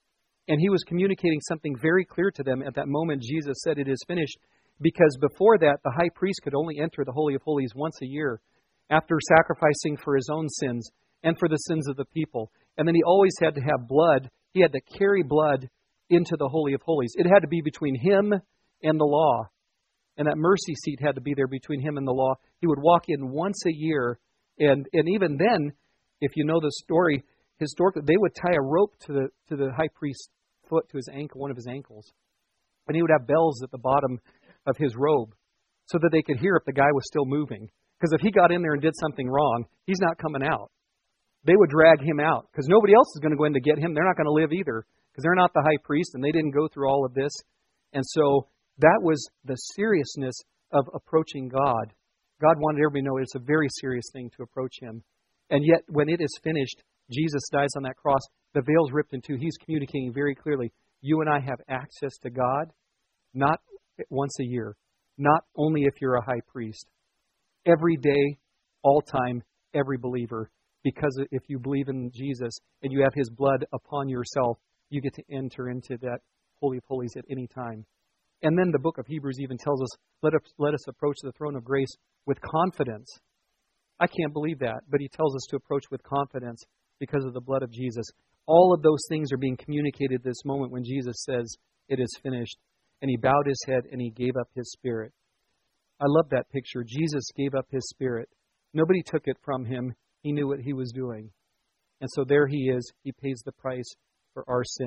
Speaker 1: And he was communicating something very clear to them at that moment. Jesus said, "It is finished," because before that, the high priest could only enter the Holy of Holies once a year after sacrificing for his own sins and for the sins of the people. And then he always had to have blood. He had to carry blood into the Holy of Holies. It had to be between him and the law. And that mercy seat had to be there between him and the law. He would walk in once a year. And even then, if you know the story, historically, they would tie a rope to the high priest's foot, to his ankle, one of his ankles. And he would have bells at the bottom of his robe so that they could hear if the guy was still moving. Because if he got in there and did something wrong, he's not coming out. They would drag him out because nobody else is going to go in to get him. They're not going to live either because they're not the high priest and they didn't go through all of this. And so that was the seriousness of approaching God. God wanted everybody to know it's a very serious thing to approach him. And yet, when it is finished, Jesus dies on that cross, the veil's ripped in two. He's communicating very clearly, you and I have access to God, not once a year, not only if you're a high priest. Every day, all time, every believer. Because if you believe in Jesus and you have his blood upon yourself, you get to enter into that Holy of Holies at any time. And then the book of Hebrews even tells us, let us approach the throne of grace with confidence. I can't believe that, but he tells us to approach with confidence because of the blood of Jesus. All of those things are being communicated this moment when Jesus says, it is finished. And he bowed his head and he gave up his spirit. I love that picture. Jesus gave up his spirit. Nobody took it from him. He knew what he was doing. And so there he is. He pays the price for our sin.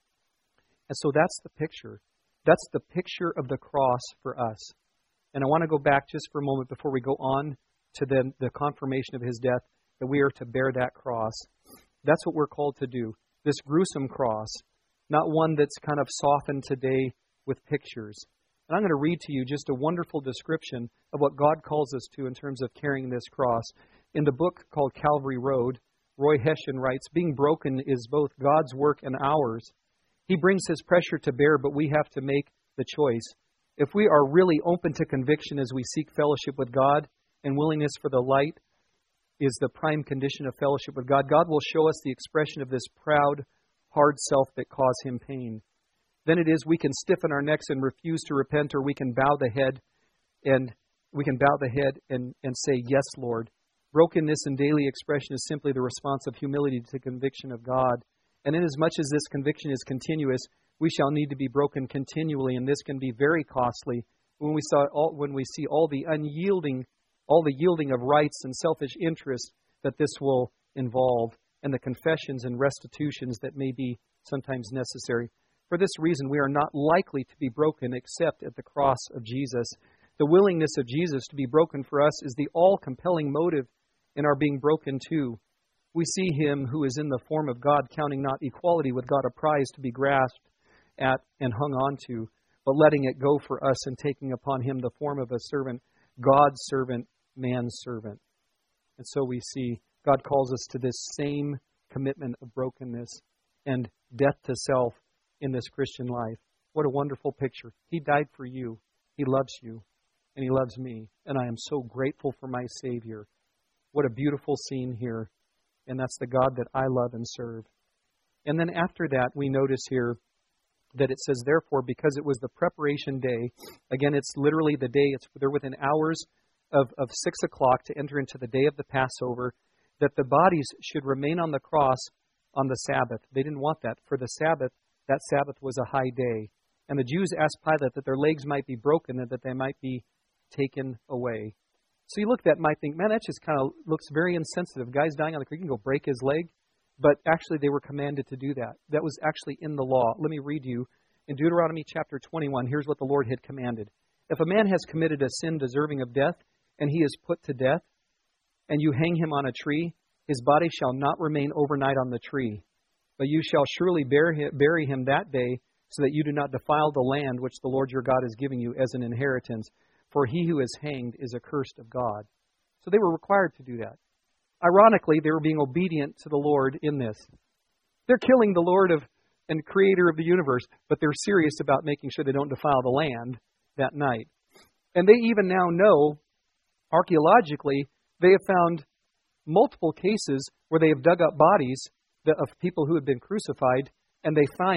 Speaker 1: And so that's the picture. That's the picture of the cross for us. And I want to go back just for a moment before we go on to the confirmation of his death, that we are to bear that cross. That's what we're called to do. This gruesome cross, not one that's kind of softened today with pictures. And I'm going to read to you just a wonderful description of what God calls us to in terms of carrying this cross. In the book called Calvary Road, Roy Hession writes, being broken is both God's work and ours. He brings his pressure to bear, but we have to make the choice. If we are really open to conviction as we seek fellowship with God, and willingness for the light is the prime condition of fellowship with God, God will show us the expression of this proud, hard self that cause him pain. Then it is we can stiffen our necks and refuse to repent, or we can bow the head and say, yes, Lord. Brokenness in daily expression is simply the response of humility to conviction of God. And inasmuch as this conviction is continuous, we shall need to be broken continually, and this can be very costly when we see all the yielding of rights and selfish interests that this will involve, and the confessions and restitutions that may be sometimes necessary. For this reason, we are not likely to be broken except at the cross of Jesus. The willingness of Jesus to be broken for us is the all-compelling motive in our being broken too. We see him who is in the form of God, counting not equality with God a prize to be grasped at and hung on to, but letting it go for us and taking upon him the form of a servant, God's servant, man's servant. And so we see God calls us to this same commitment of brokenness and death to self in this Christian life. What a wonderful picture. He died for you. He loves you. And he loves me. And I am so grateful for my Savior. What a beautiful scene here. And that's the God that I love and serve. And then after that, we notice here that it says, therefore, because it was the preparation day, again, it's literally the day, they're within hours of 6 o'clock to enter into the day of the Passover, that the bodies should remain on the cross on the Sabbath. They didn't want that. For the Sabbath, that Sabbath was a high day. And the Jews asked Pilate that their legs might be broken and that they might be taken away. So you look at that and might think, man, that just kind of looks very insensitive. Guy's dying on the creek, you can go break his leg. But actually they were commanded to do that. That was actually in the law. Let me read you. In Deuteronomy chapter 21, here's what the Lord had commanded. If a man has committed a sin deserving of death, and he is put to death, and you hang him on a tree, his body shall not remain overnight on the tree. But you shall surely bury him that day, so that you do not defile the land which the Lord your God is giving you as an inheritance. For he who is hanged is accursed of God. So they were required to do that. Ironically, they were being obedient to the Lord in this. They're killing the Lord and Creator of the universe, but they're serious about making sure they don't defile the land that night. And they even now know, archaeologically, they have found multiple cases where they have dug up bodies of people who had been crucified, and they find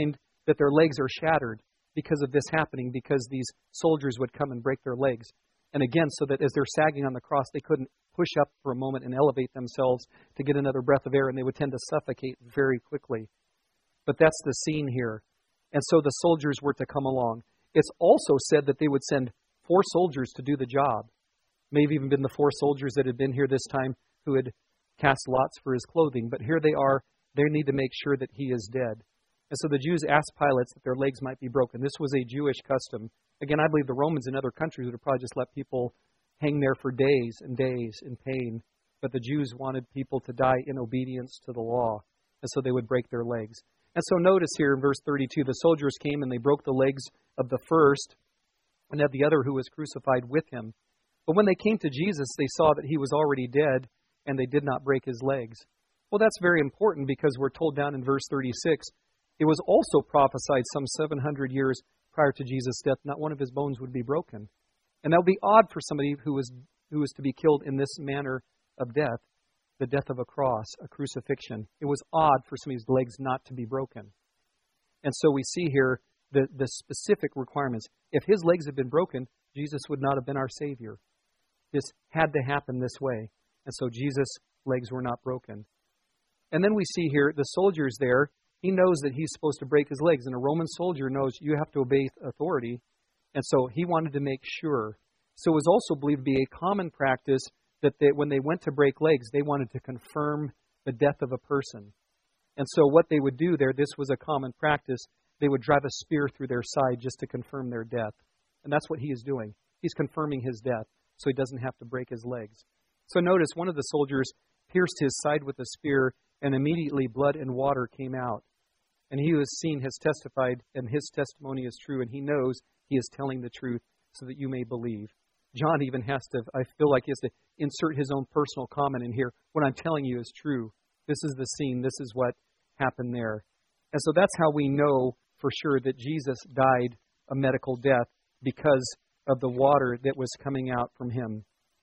Speaker 1: that their legs are shattered because of this happening, because these soldiers would come and break their legs. And again, so that as they're sagging on the cross, they couldn't push up for a moment and elevate themselves to get another breath of air, and they would tend to suffocate very quickly. But that's the scene here. And so the soldiers were to come along. It's also said that they would send 4 soldiers to do the job. May have even been the 4 soldiers that had been here this time who had cast lots for his clothing. But here they are. They need to make sure that he is dead. And so the Jews asked Pilate that their legs might be broken. This was a Jewish custom. Again, I believe the Romans in other countries would have probably just let people hang there for days and days in pain. But the Jews wanted people to die in obedience to the law. And so they would break their legs. And so notice here in verse 32, the soldiers came and they broke the legs of the first and of the other who was crucified with him. But when they came to Jesus, they saw that he was already dead, and they did not break his legs. Well, that's very important because we're told down in verse 36, it was also prophesied some 700 years prior to Jesus' death, not one of his bones would be broken. And that would be odd for somebody who was to be killed in this manner of death, the death of a cross, a crucifixion. It was odd for somebody's legs not to be broken. And so we see here the specific requirements. If his legs had been broken, Jesus would not have been our Savior. This had to happen this way. And so Jesus' legs were not broken. And then we see here the soldiers there. He knows that he's supposed to break his legs. And a Roman soldier knows you have to obey authority. And so he wanted to make sure. So it was also believed to be a common practice that when they went to break legs, they wanted to confirm the death of a person. And so what they would do there, this was a common practice, they would drive a spear through their side just to confirm their death. And that's what he is doing. He's confirming his death so he doesn't have to break his legs. So notice one of the soldiers pierced his side with a spear, and immediately blood and water came out. And he who has seen has testified, and his testimony is true, and he knows he is telling the truth so that you may believe. John even has to, I feel like he has to insert his own personal comment in here. What I'm telling you is true. This is the scene. This is what happened there. And so that's how we know for sure that Jesus died a medical death, because of the water that was coming out from him.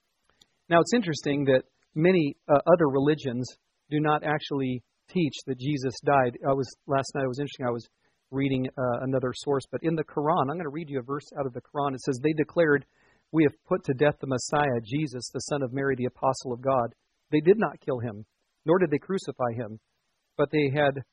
Speaker 1: Now it's interesting that many other religions do not actually teach that Jesus died. Last night it was interesting. I was reading another source, but in the Quran, I'm going to read you a verse out of the Quran. It says, "They declared, 'We have put to death the Messiah, Jesus, the son of Mary, the apostle of God.' They did not kill him, nor did they crucify him, but they had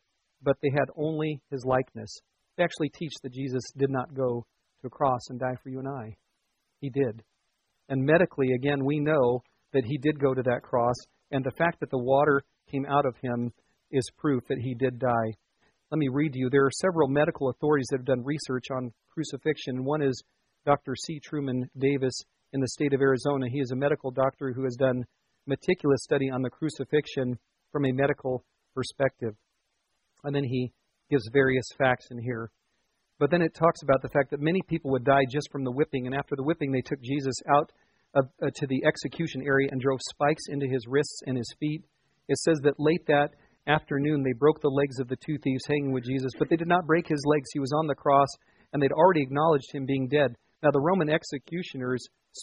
Speaker 1: only his likeness." They actually teach that Jesus did not go to a cross and die for you and I. He did. And medically, again, we know that he did go to that cross, and the fact that the water came out of him is proof that he did die. Let me read to you. There are several medical authorities that have done research on crucifixion, and one is Dr. C. Truman Davis in the state of Arizona. He is a medical doctor who has done meticulous study on the crucifixion from a medical perspective. And then he gives various facts in here. But then it talks about the fact that many people would die just from the whipping, and after the whipping they took Jesus out to the execution area and drove spikes into his wrists and his feet. It says that late that afternoon they broke the legs of the 2 thieves hanging with Jesus, but they did not break his legs. He was on the cross, and they'd already acknowledged him being dead. Now the Roman executioners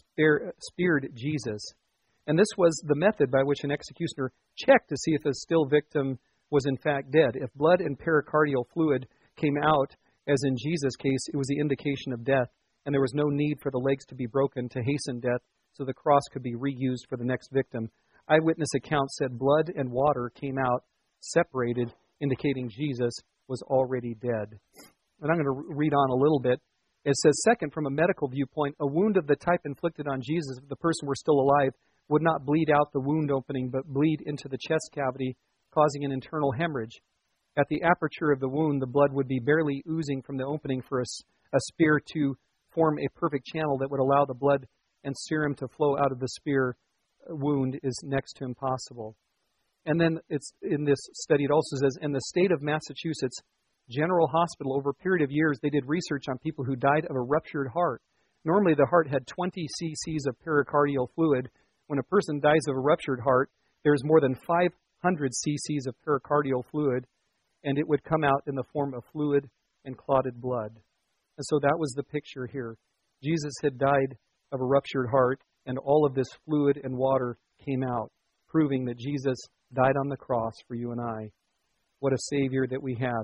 Speaker 1: speared Jesus, and this was the method by which an executioner checked to see if a still victim was in fact dead. If blood and pericardial fluid came out, as in Jesus' case, it was the indication of death, and there was no need for the legs to be broken to hasten death, so the cross could be reused for the next victim. Eyewitness accounts said blood and water came out separated, indicating Jesus was already dead. And I'm going to read on a little bit. It says, second, from a medical viewpoint, a wound of the type inflicted on Jesus, if the person were still alive, would not bleed out the wound opening, but bleed into the chest cavity, causing an internal hemorrhage. At the aperture of the wound, the blood would be barely oozing from the opening for a spear to form a perfect channel that would allow the blood and serum to flow out of the spear wound is next to impossible. And then it's in this study, it also says, in the state of Massachusetts General Hospital, over a period of years, they did research on people who died of a ruptured heart. Normally, the heart had 20 cc's of pericardial fluid. When a person dies of a ruptured heart, there's more than 500 cc's of pericardial fluid, and it would come out in the form of fluid and clotted blood. And so that was the picture here. Jesus had died of a ruptured heart, and all of this fluid and water came out, proving that Jesus died on the cross for you and I. What a Savior that we have.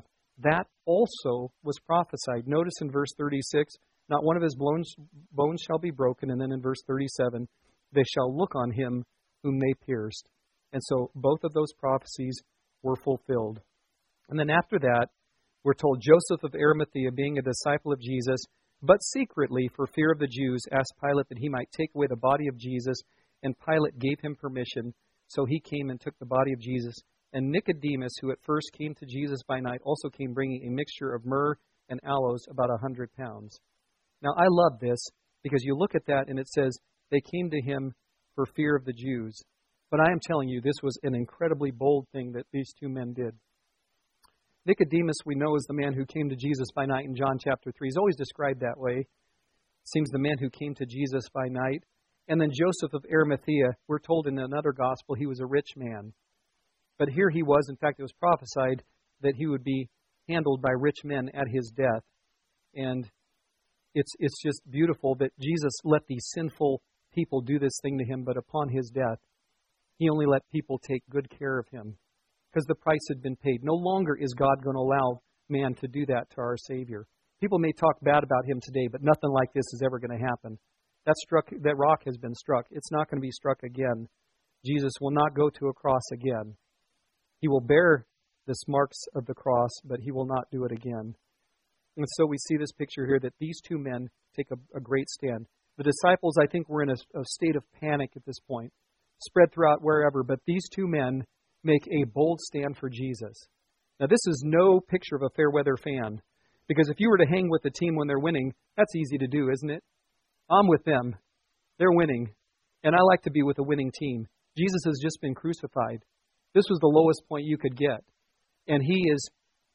Speaker 1: that also was prophesied. Notice in verse 36, not one of his bones shall be broken. And then in verse 37, they shall look on him whom they pierced. And so both of those prophecies were fulfilled. And then after that, we're told Joseph of Arimathea, being a disciple of Jesus, but secretly for fear of the Jews, asked Pilate that he might take away the body of Jesus. And Pilate gave him permission. So he came and took the body of Jesus. And Nicodemus, who at first came to Jesus by night, also came bringing a mixture of myrrh and aloes, about 100 pounds. Now, I love this because you look at that and it says they came to him for fear of the Jews. But I am telling you, this was an incredibly bold thing that these two men did. Nicodemus, we know, is the man who came to Jesus by night in John chapter 3. He's always described that way. It seems the man who came to Jesus by night. And then Joseph of Arimathea, we're told in another gospel, he was a rich man. But here he was, in fact, it was prophesied that he would be handled by rich men at his death. And it's just beautiful that Jesus let these sinful people do this thing to him, but upon his death, he only let people take good care of him because the price had been paid. No longer is God going to allow man to do that to our Savior. People may talk bad about him today, but nothing like this is ever going to happen. That rock has been struck. It's not going to be struck again. Jesus will not go to a cross again. He will bear the marks of the cross, but he will not do it again. And so we see this picture here that these two men take a great stand. The disciples, I think, were in a state of panic at this point, spread throughout wherever, but these two men make a bold stand for Jesus. Now, this is no picture of a fair weather fan, because if you were to hang with the team when they're winning, that's easy to do, isn't it? I'm with them. They're winning, and I like to be with a winning team. Jesus has just been crucified. This was the lowest point you could get. And he is,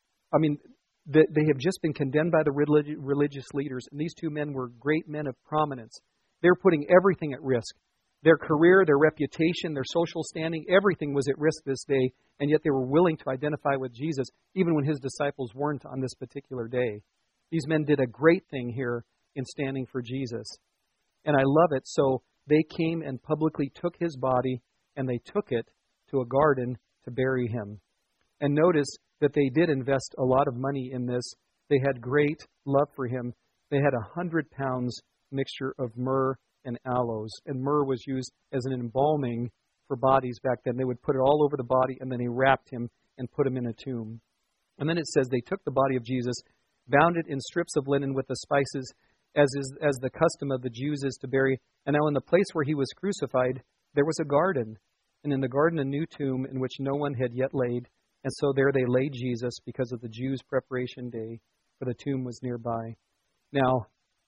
Speaker 1: they have just been condemned by the religious leaders, and these two men were great men of prominence. They're putting everything at risk. Their career, their reputation, their social standing, everything was at risk this day, and yet they were willing to identify with Jesus, even when his disciples weren't on this particular day. These men did a great thing here in standing for Jesus. And I love it. So they came and publicly took his body, and they took it to a garden to bury him. And notice that they did invest a lot of money in this. They had great love for him. They had 100 pounds mixture of myrrh and aloes. And myrrh was used as an embalming for bodies back then. They would put it all over the body, and then they wrapped him and put him in a tomb. And then it says they took the body of Jesus, bound it in strips of linen with the spices, as the custom of the Jews is to bury. And now in the place where he was crucified, there was a garden. And in the garden a new tomb in which no one had yet laid. And so there they laid Jesus because of the Jews' preparation day, for the tomb was nearby. Now,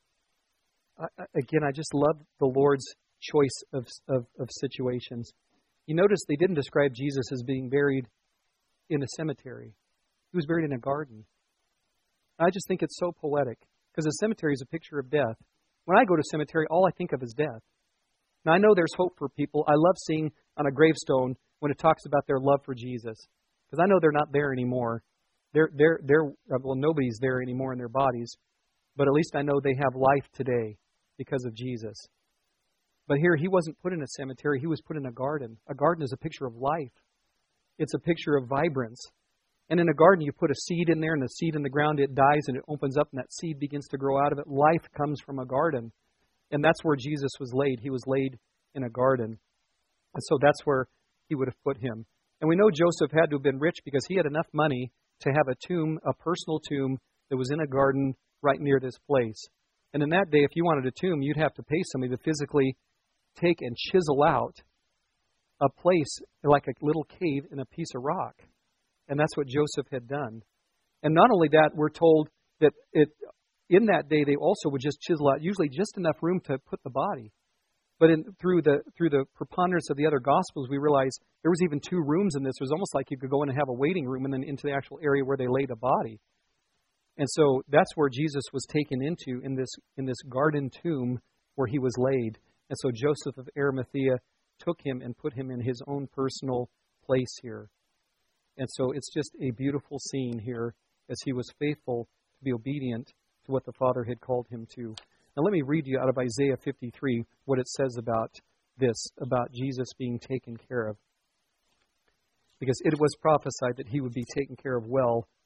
Speaker 1: again, I just love the Lord's choice of situations. You notice they didn't describe Jesus as being buried in a cemetery. He was buried in a garden. I just think it's so poetic, because a cemetery is a picture of death. When I go to a cemetery, all I think of is death. Now, I know there's hope for people. I love seeing on a gravestone when it talks about their love for Jesus, because I know they're not there anymore. Nobody's there anymore in their bodies, but at least I know they have life today because of Jesus. But here, he wasn't put in a cemetery. He was put in a garden. A garden is a picture of life. It's a picture of vibrance. And in a garden, you put a seed in there, and the seed in the ground, it dies, and it opens up, and that seed begins to grow out of it. Life comes from a garden. And that's where Jesus was laid. He was laid in a garden. And so that's where he would have put him. And we know Joseph had to have been rich because he had enough money to have a tomb, a personal tomb that was in a garden right near this place. And in that day, if you wanted a tomb, you'd have to pay somebody to physically take and chisel out a place like a little cave in a piece of rock. And that's what Joseph had done. And not only that, we're told that in that day they also would just chisel out usually just enough room to put the body. But through the preponderance of the other Gospels, we realize there was even 2 rooms in this. It was almost like you could go in and have a waiting room and then into the actual area where they laid a body. And so that's where Jesus was taken into in this garden tomb where he was laid. And so Joseph of Arimathea took him and put him in his own personal place here. And so it's just a beautiful scene here as he was faithful to be obedient to what the Father had called him to. Now let me read you out of Isaiah 53 what it says about this, about Jesus being taken care of. Because it was prophesied that he would be taken care of well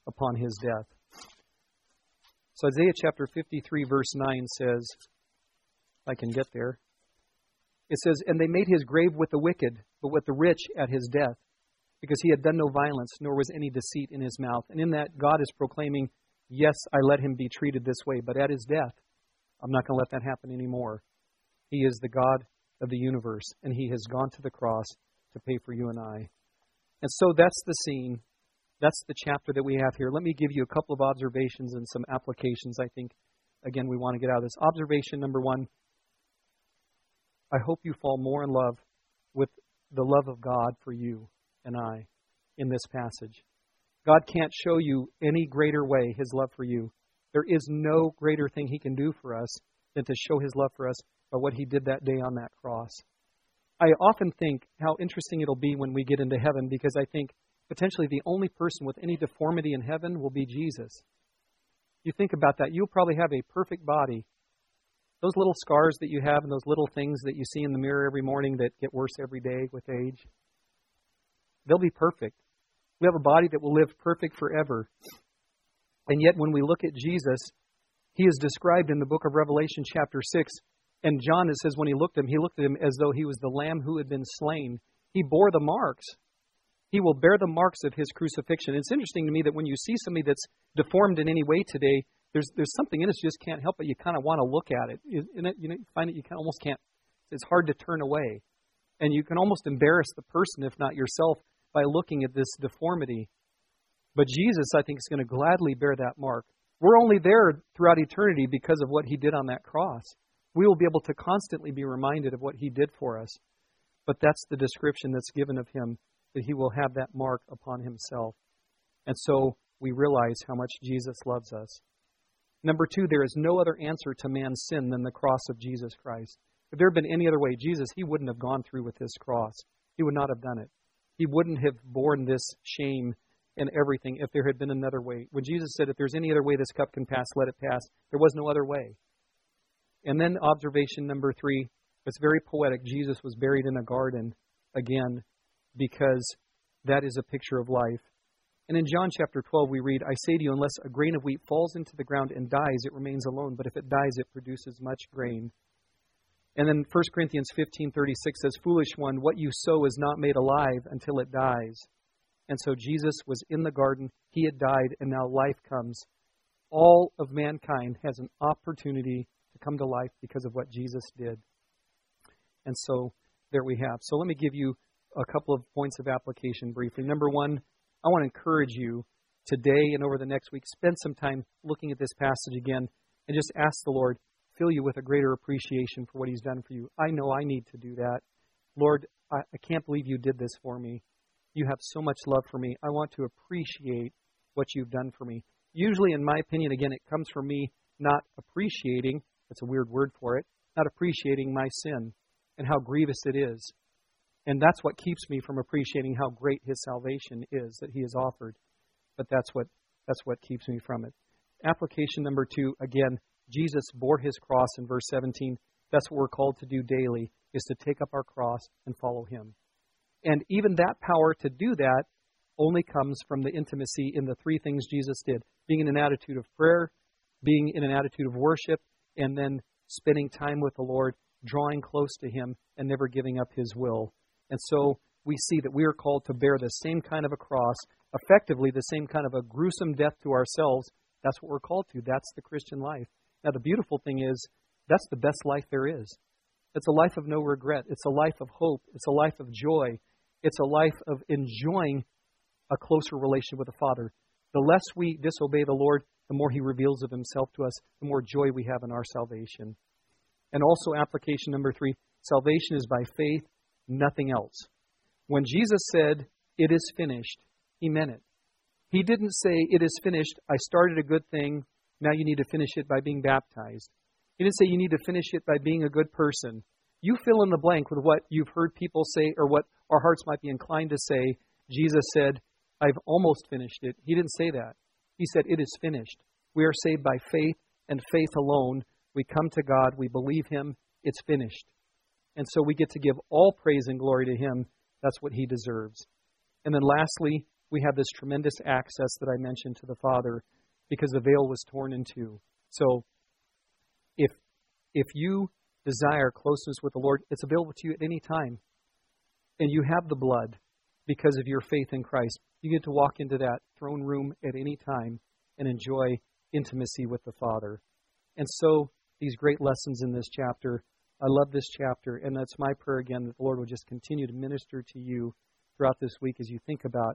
Speaker 1: upon his death. So Isaiah chapter 53 verse 9 says, if I can get there, it says, "And they made his grave with the wicked, but with the rich at his death, because he had done no violence, nor was any deceit in his mouth." And in that, God is proclaiming, yes, I let him be treated this way, but at his death, I'm not going to let that happen anymore. He is the God of the universe, and he has gone to the cross to pay for you and I. And so that's the scene. That's the chapter that we have here. Let me give you a couple of observations and some applications I think, again, we want to get out of this. Observation number one, I hope you fall more in love with the love of God for you and I in this passage. God can't show you any greater way His love for you. There is no greater thing He can do for us than to show His love for us by what He did that day on that cross. I often think how interesting it'll be when we get into heaven, because I think potentially the only person with any deformity in heaven will be Jesus. You think about that. You'll probably have a perfect body. Those little scars that you have and those little things that you see in the mirror every morning that get worse every day with age, they'll be perfect. We have a body that will live perfect forever. And yet when we look at Jesus, He is described in the book of Revelation chapter 6. And John, it says when he looked at him as though He was the Lamb who had been slain. He bore the marks. He will bear the marks of His crucifixion. It's interesting to me that when you see somebody that's deformed in any way today, there's something in us you just can't help but you kind of want to look at it. You find that you almost can't. It's hard to turn away. And you can almost embarrass the person, if not yourself, by looking at this deformity. But Jesus, I think, is going to gladly bear that mark. We're only there throughout eternity because of what He did on that cross. We will be able to constantly be reminded of what He did for us. But that's the description that's given of Him, that He will have that mark upon Himself. And so we realize how much Jesus loves us. Number two, there is no other answer to man's sin than the cross of Jesus Christ. If there had been any other way, Jesus, He wouldn't have gone through with this cross. He would not have done it. He wouldn't have borne this shame and everything if there had been another way. When Jesus said, if there's any other way this cup can pass, let it pass, there was no other way. And then observation number three, it's very poetic. Jesus was buried in a garden again, because that is a picture of life. And in John chapter 12 we read, "I say to you, unless a grain of wheat falls into the ground and dies, it remains alone. But if it dies, it produces much grain." And then 1 Corinthians 15:36 says, "Foolish one, what you sow is not made alive until it dies." And so Jesus was in the garden, He had died, and now life comes. All of mankind has an opportunity to come to life because of what Jesus did. And so there we have. So let me give you a couple of points of application briefly. Number one, I want to encourage you today and over the next week, spend some time looking at this passage again and just ask the Lord, fill you with a greater appreciation for what He's done for you. I know I need to do that. Lord, I can't believe You did this for me. You have so much love for me. I want to appreciate what You've done for me. Usually, in my opinion, again, it comes from me not appreciating, that's a weird word for it, not appreciating my sin and how grievous it is. And that's what keeps me from appreciating how great His salvation is that He has offered. But that's what keeps me from it. Application number two, again, Jesus bore His cross in verse 17. That's what we're called to do daily, is to take up our cross and follow Him. And even that power to do that only comes from the intimacy in the three things Jesus did. Being in an attitude of prayer, being in an attitude of worship, and then spending time with the Lord, drawing close to Him, and never giving up His will. And so we see that we are called to bear the same kind of a cross, effectively the same kind of a gruesome death to ourselves. That's what we're called to. That's the Christian life. Now, the beautiful thing is, that's the best life there is. It's a life of no regret. It's a life of hope. It's a life of joy. It's a life of enjoying a closer relation with the Father. The less we disobey the Lord, the more He reveals of Himself to us, the more joy we have in our salvation. And also application number three, salvation is by faith, nothing else. When Jesus said, "It is finished," He meant it. He didn't say, "It is finished, I started a good thing, now you need to finish it by being baptized." He didn't say you need to finish it by being a good person. You fill in the blank with what you've heard people say or what our hearts might be inclined to say. Jesus said, "I've almost finished it." He didn't say that. He said, "It is finished." We are saved by faith and faith alone. We come to God, we believe Him, it's finished. And so we get to give all praise and glory to Him. That's what He deserves. And then lastly, we have this tremendous access that I mentioned to the Father because the veil was torn in two. So if you desire closeness with the Lord, it's available to you at any time. And you have the blood because of your faith in Christ. You get to walk into that throne room at any time and enjoy intimacy with the Father. And so these great lessons in this chapter, I love this chapter, and that's my prayer again, that the Lord will just continue to minister to you throughout this week as you think about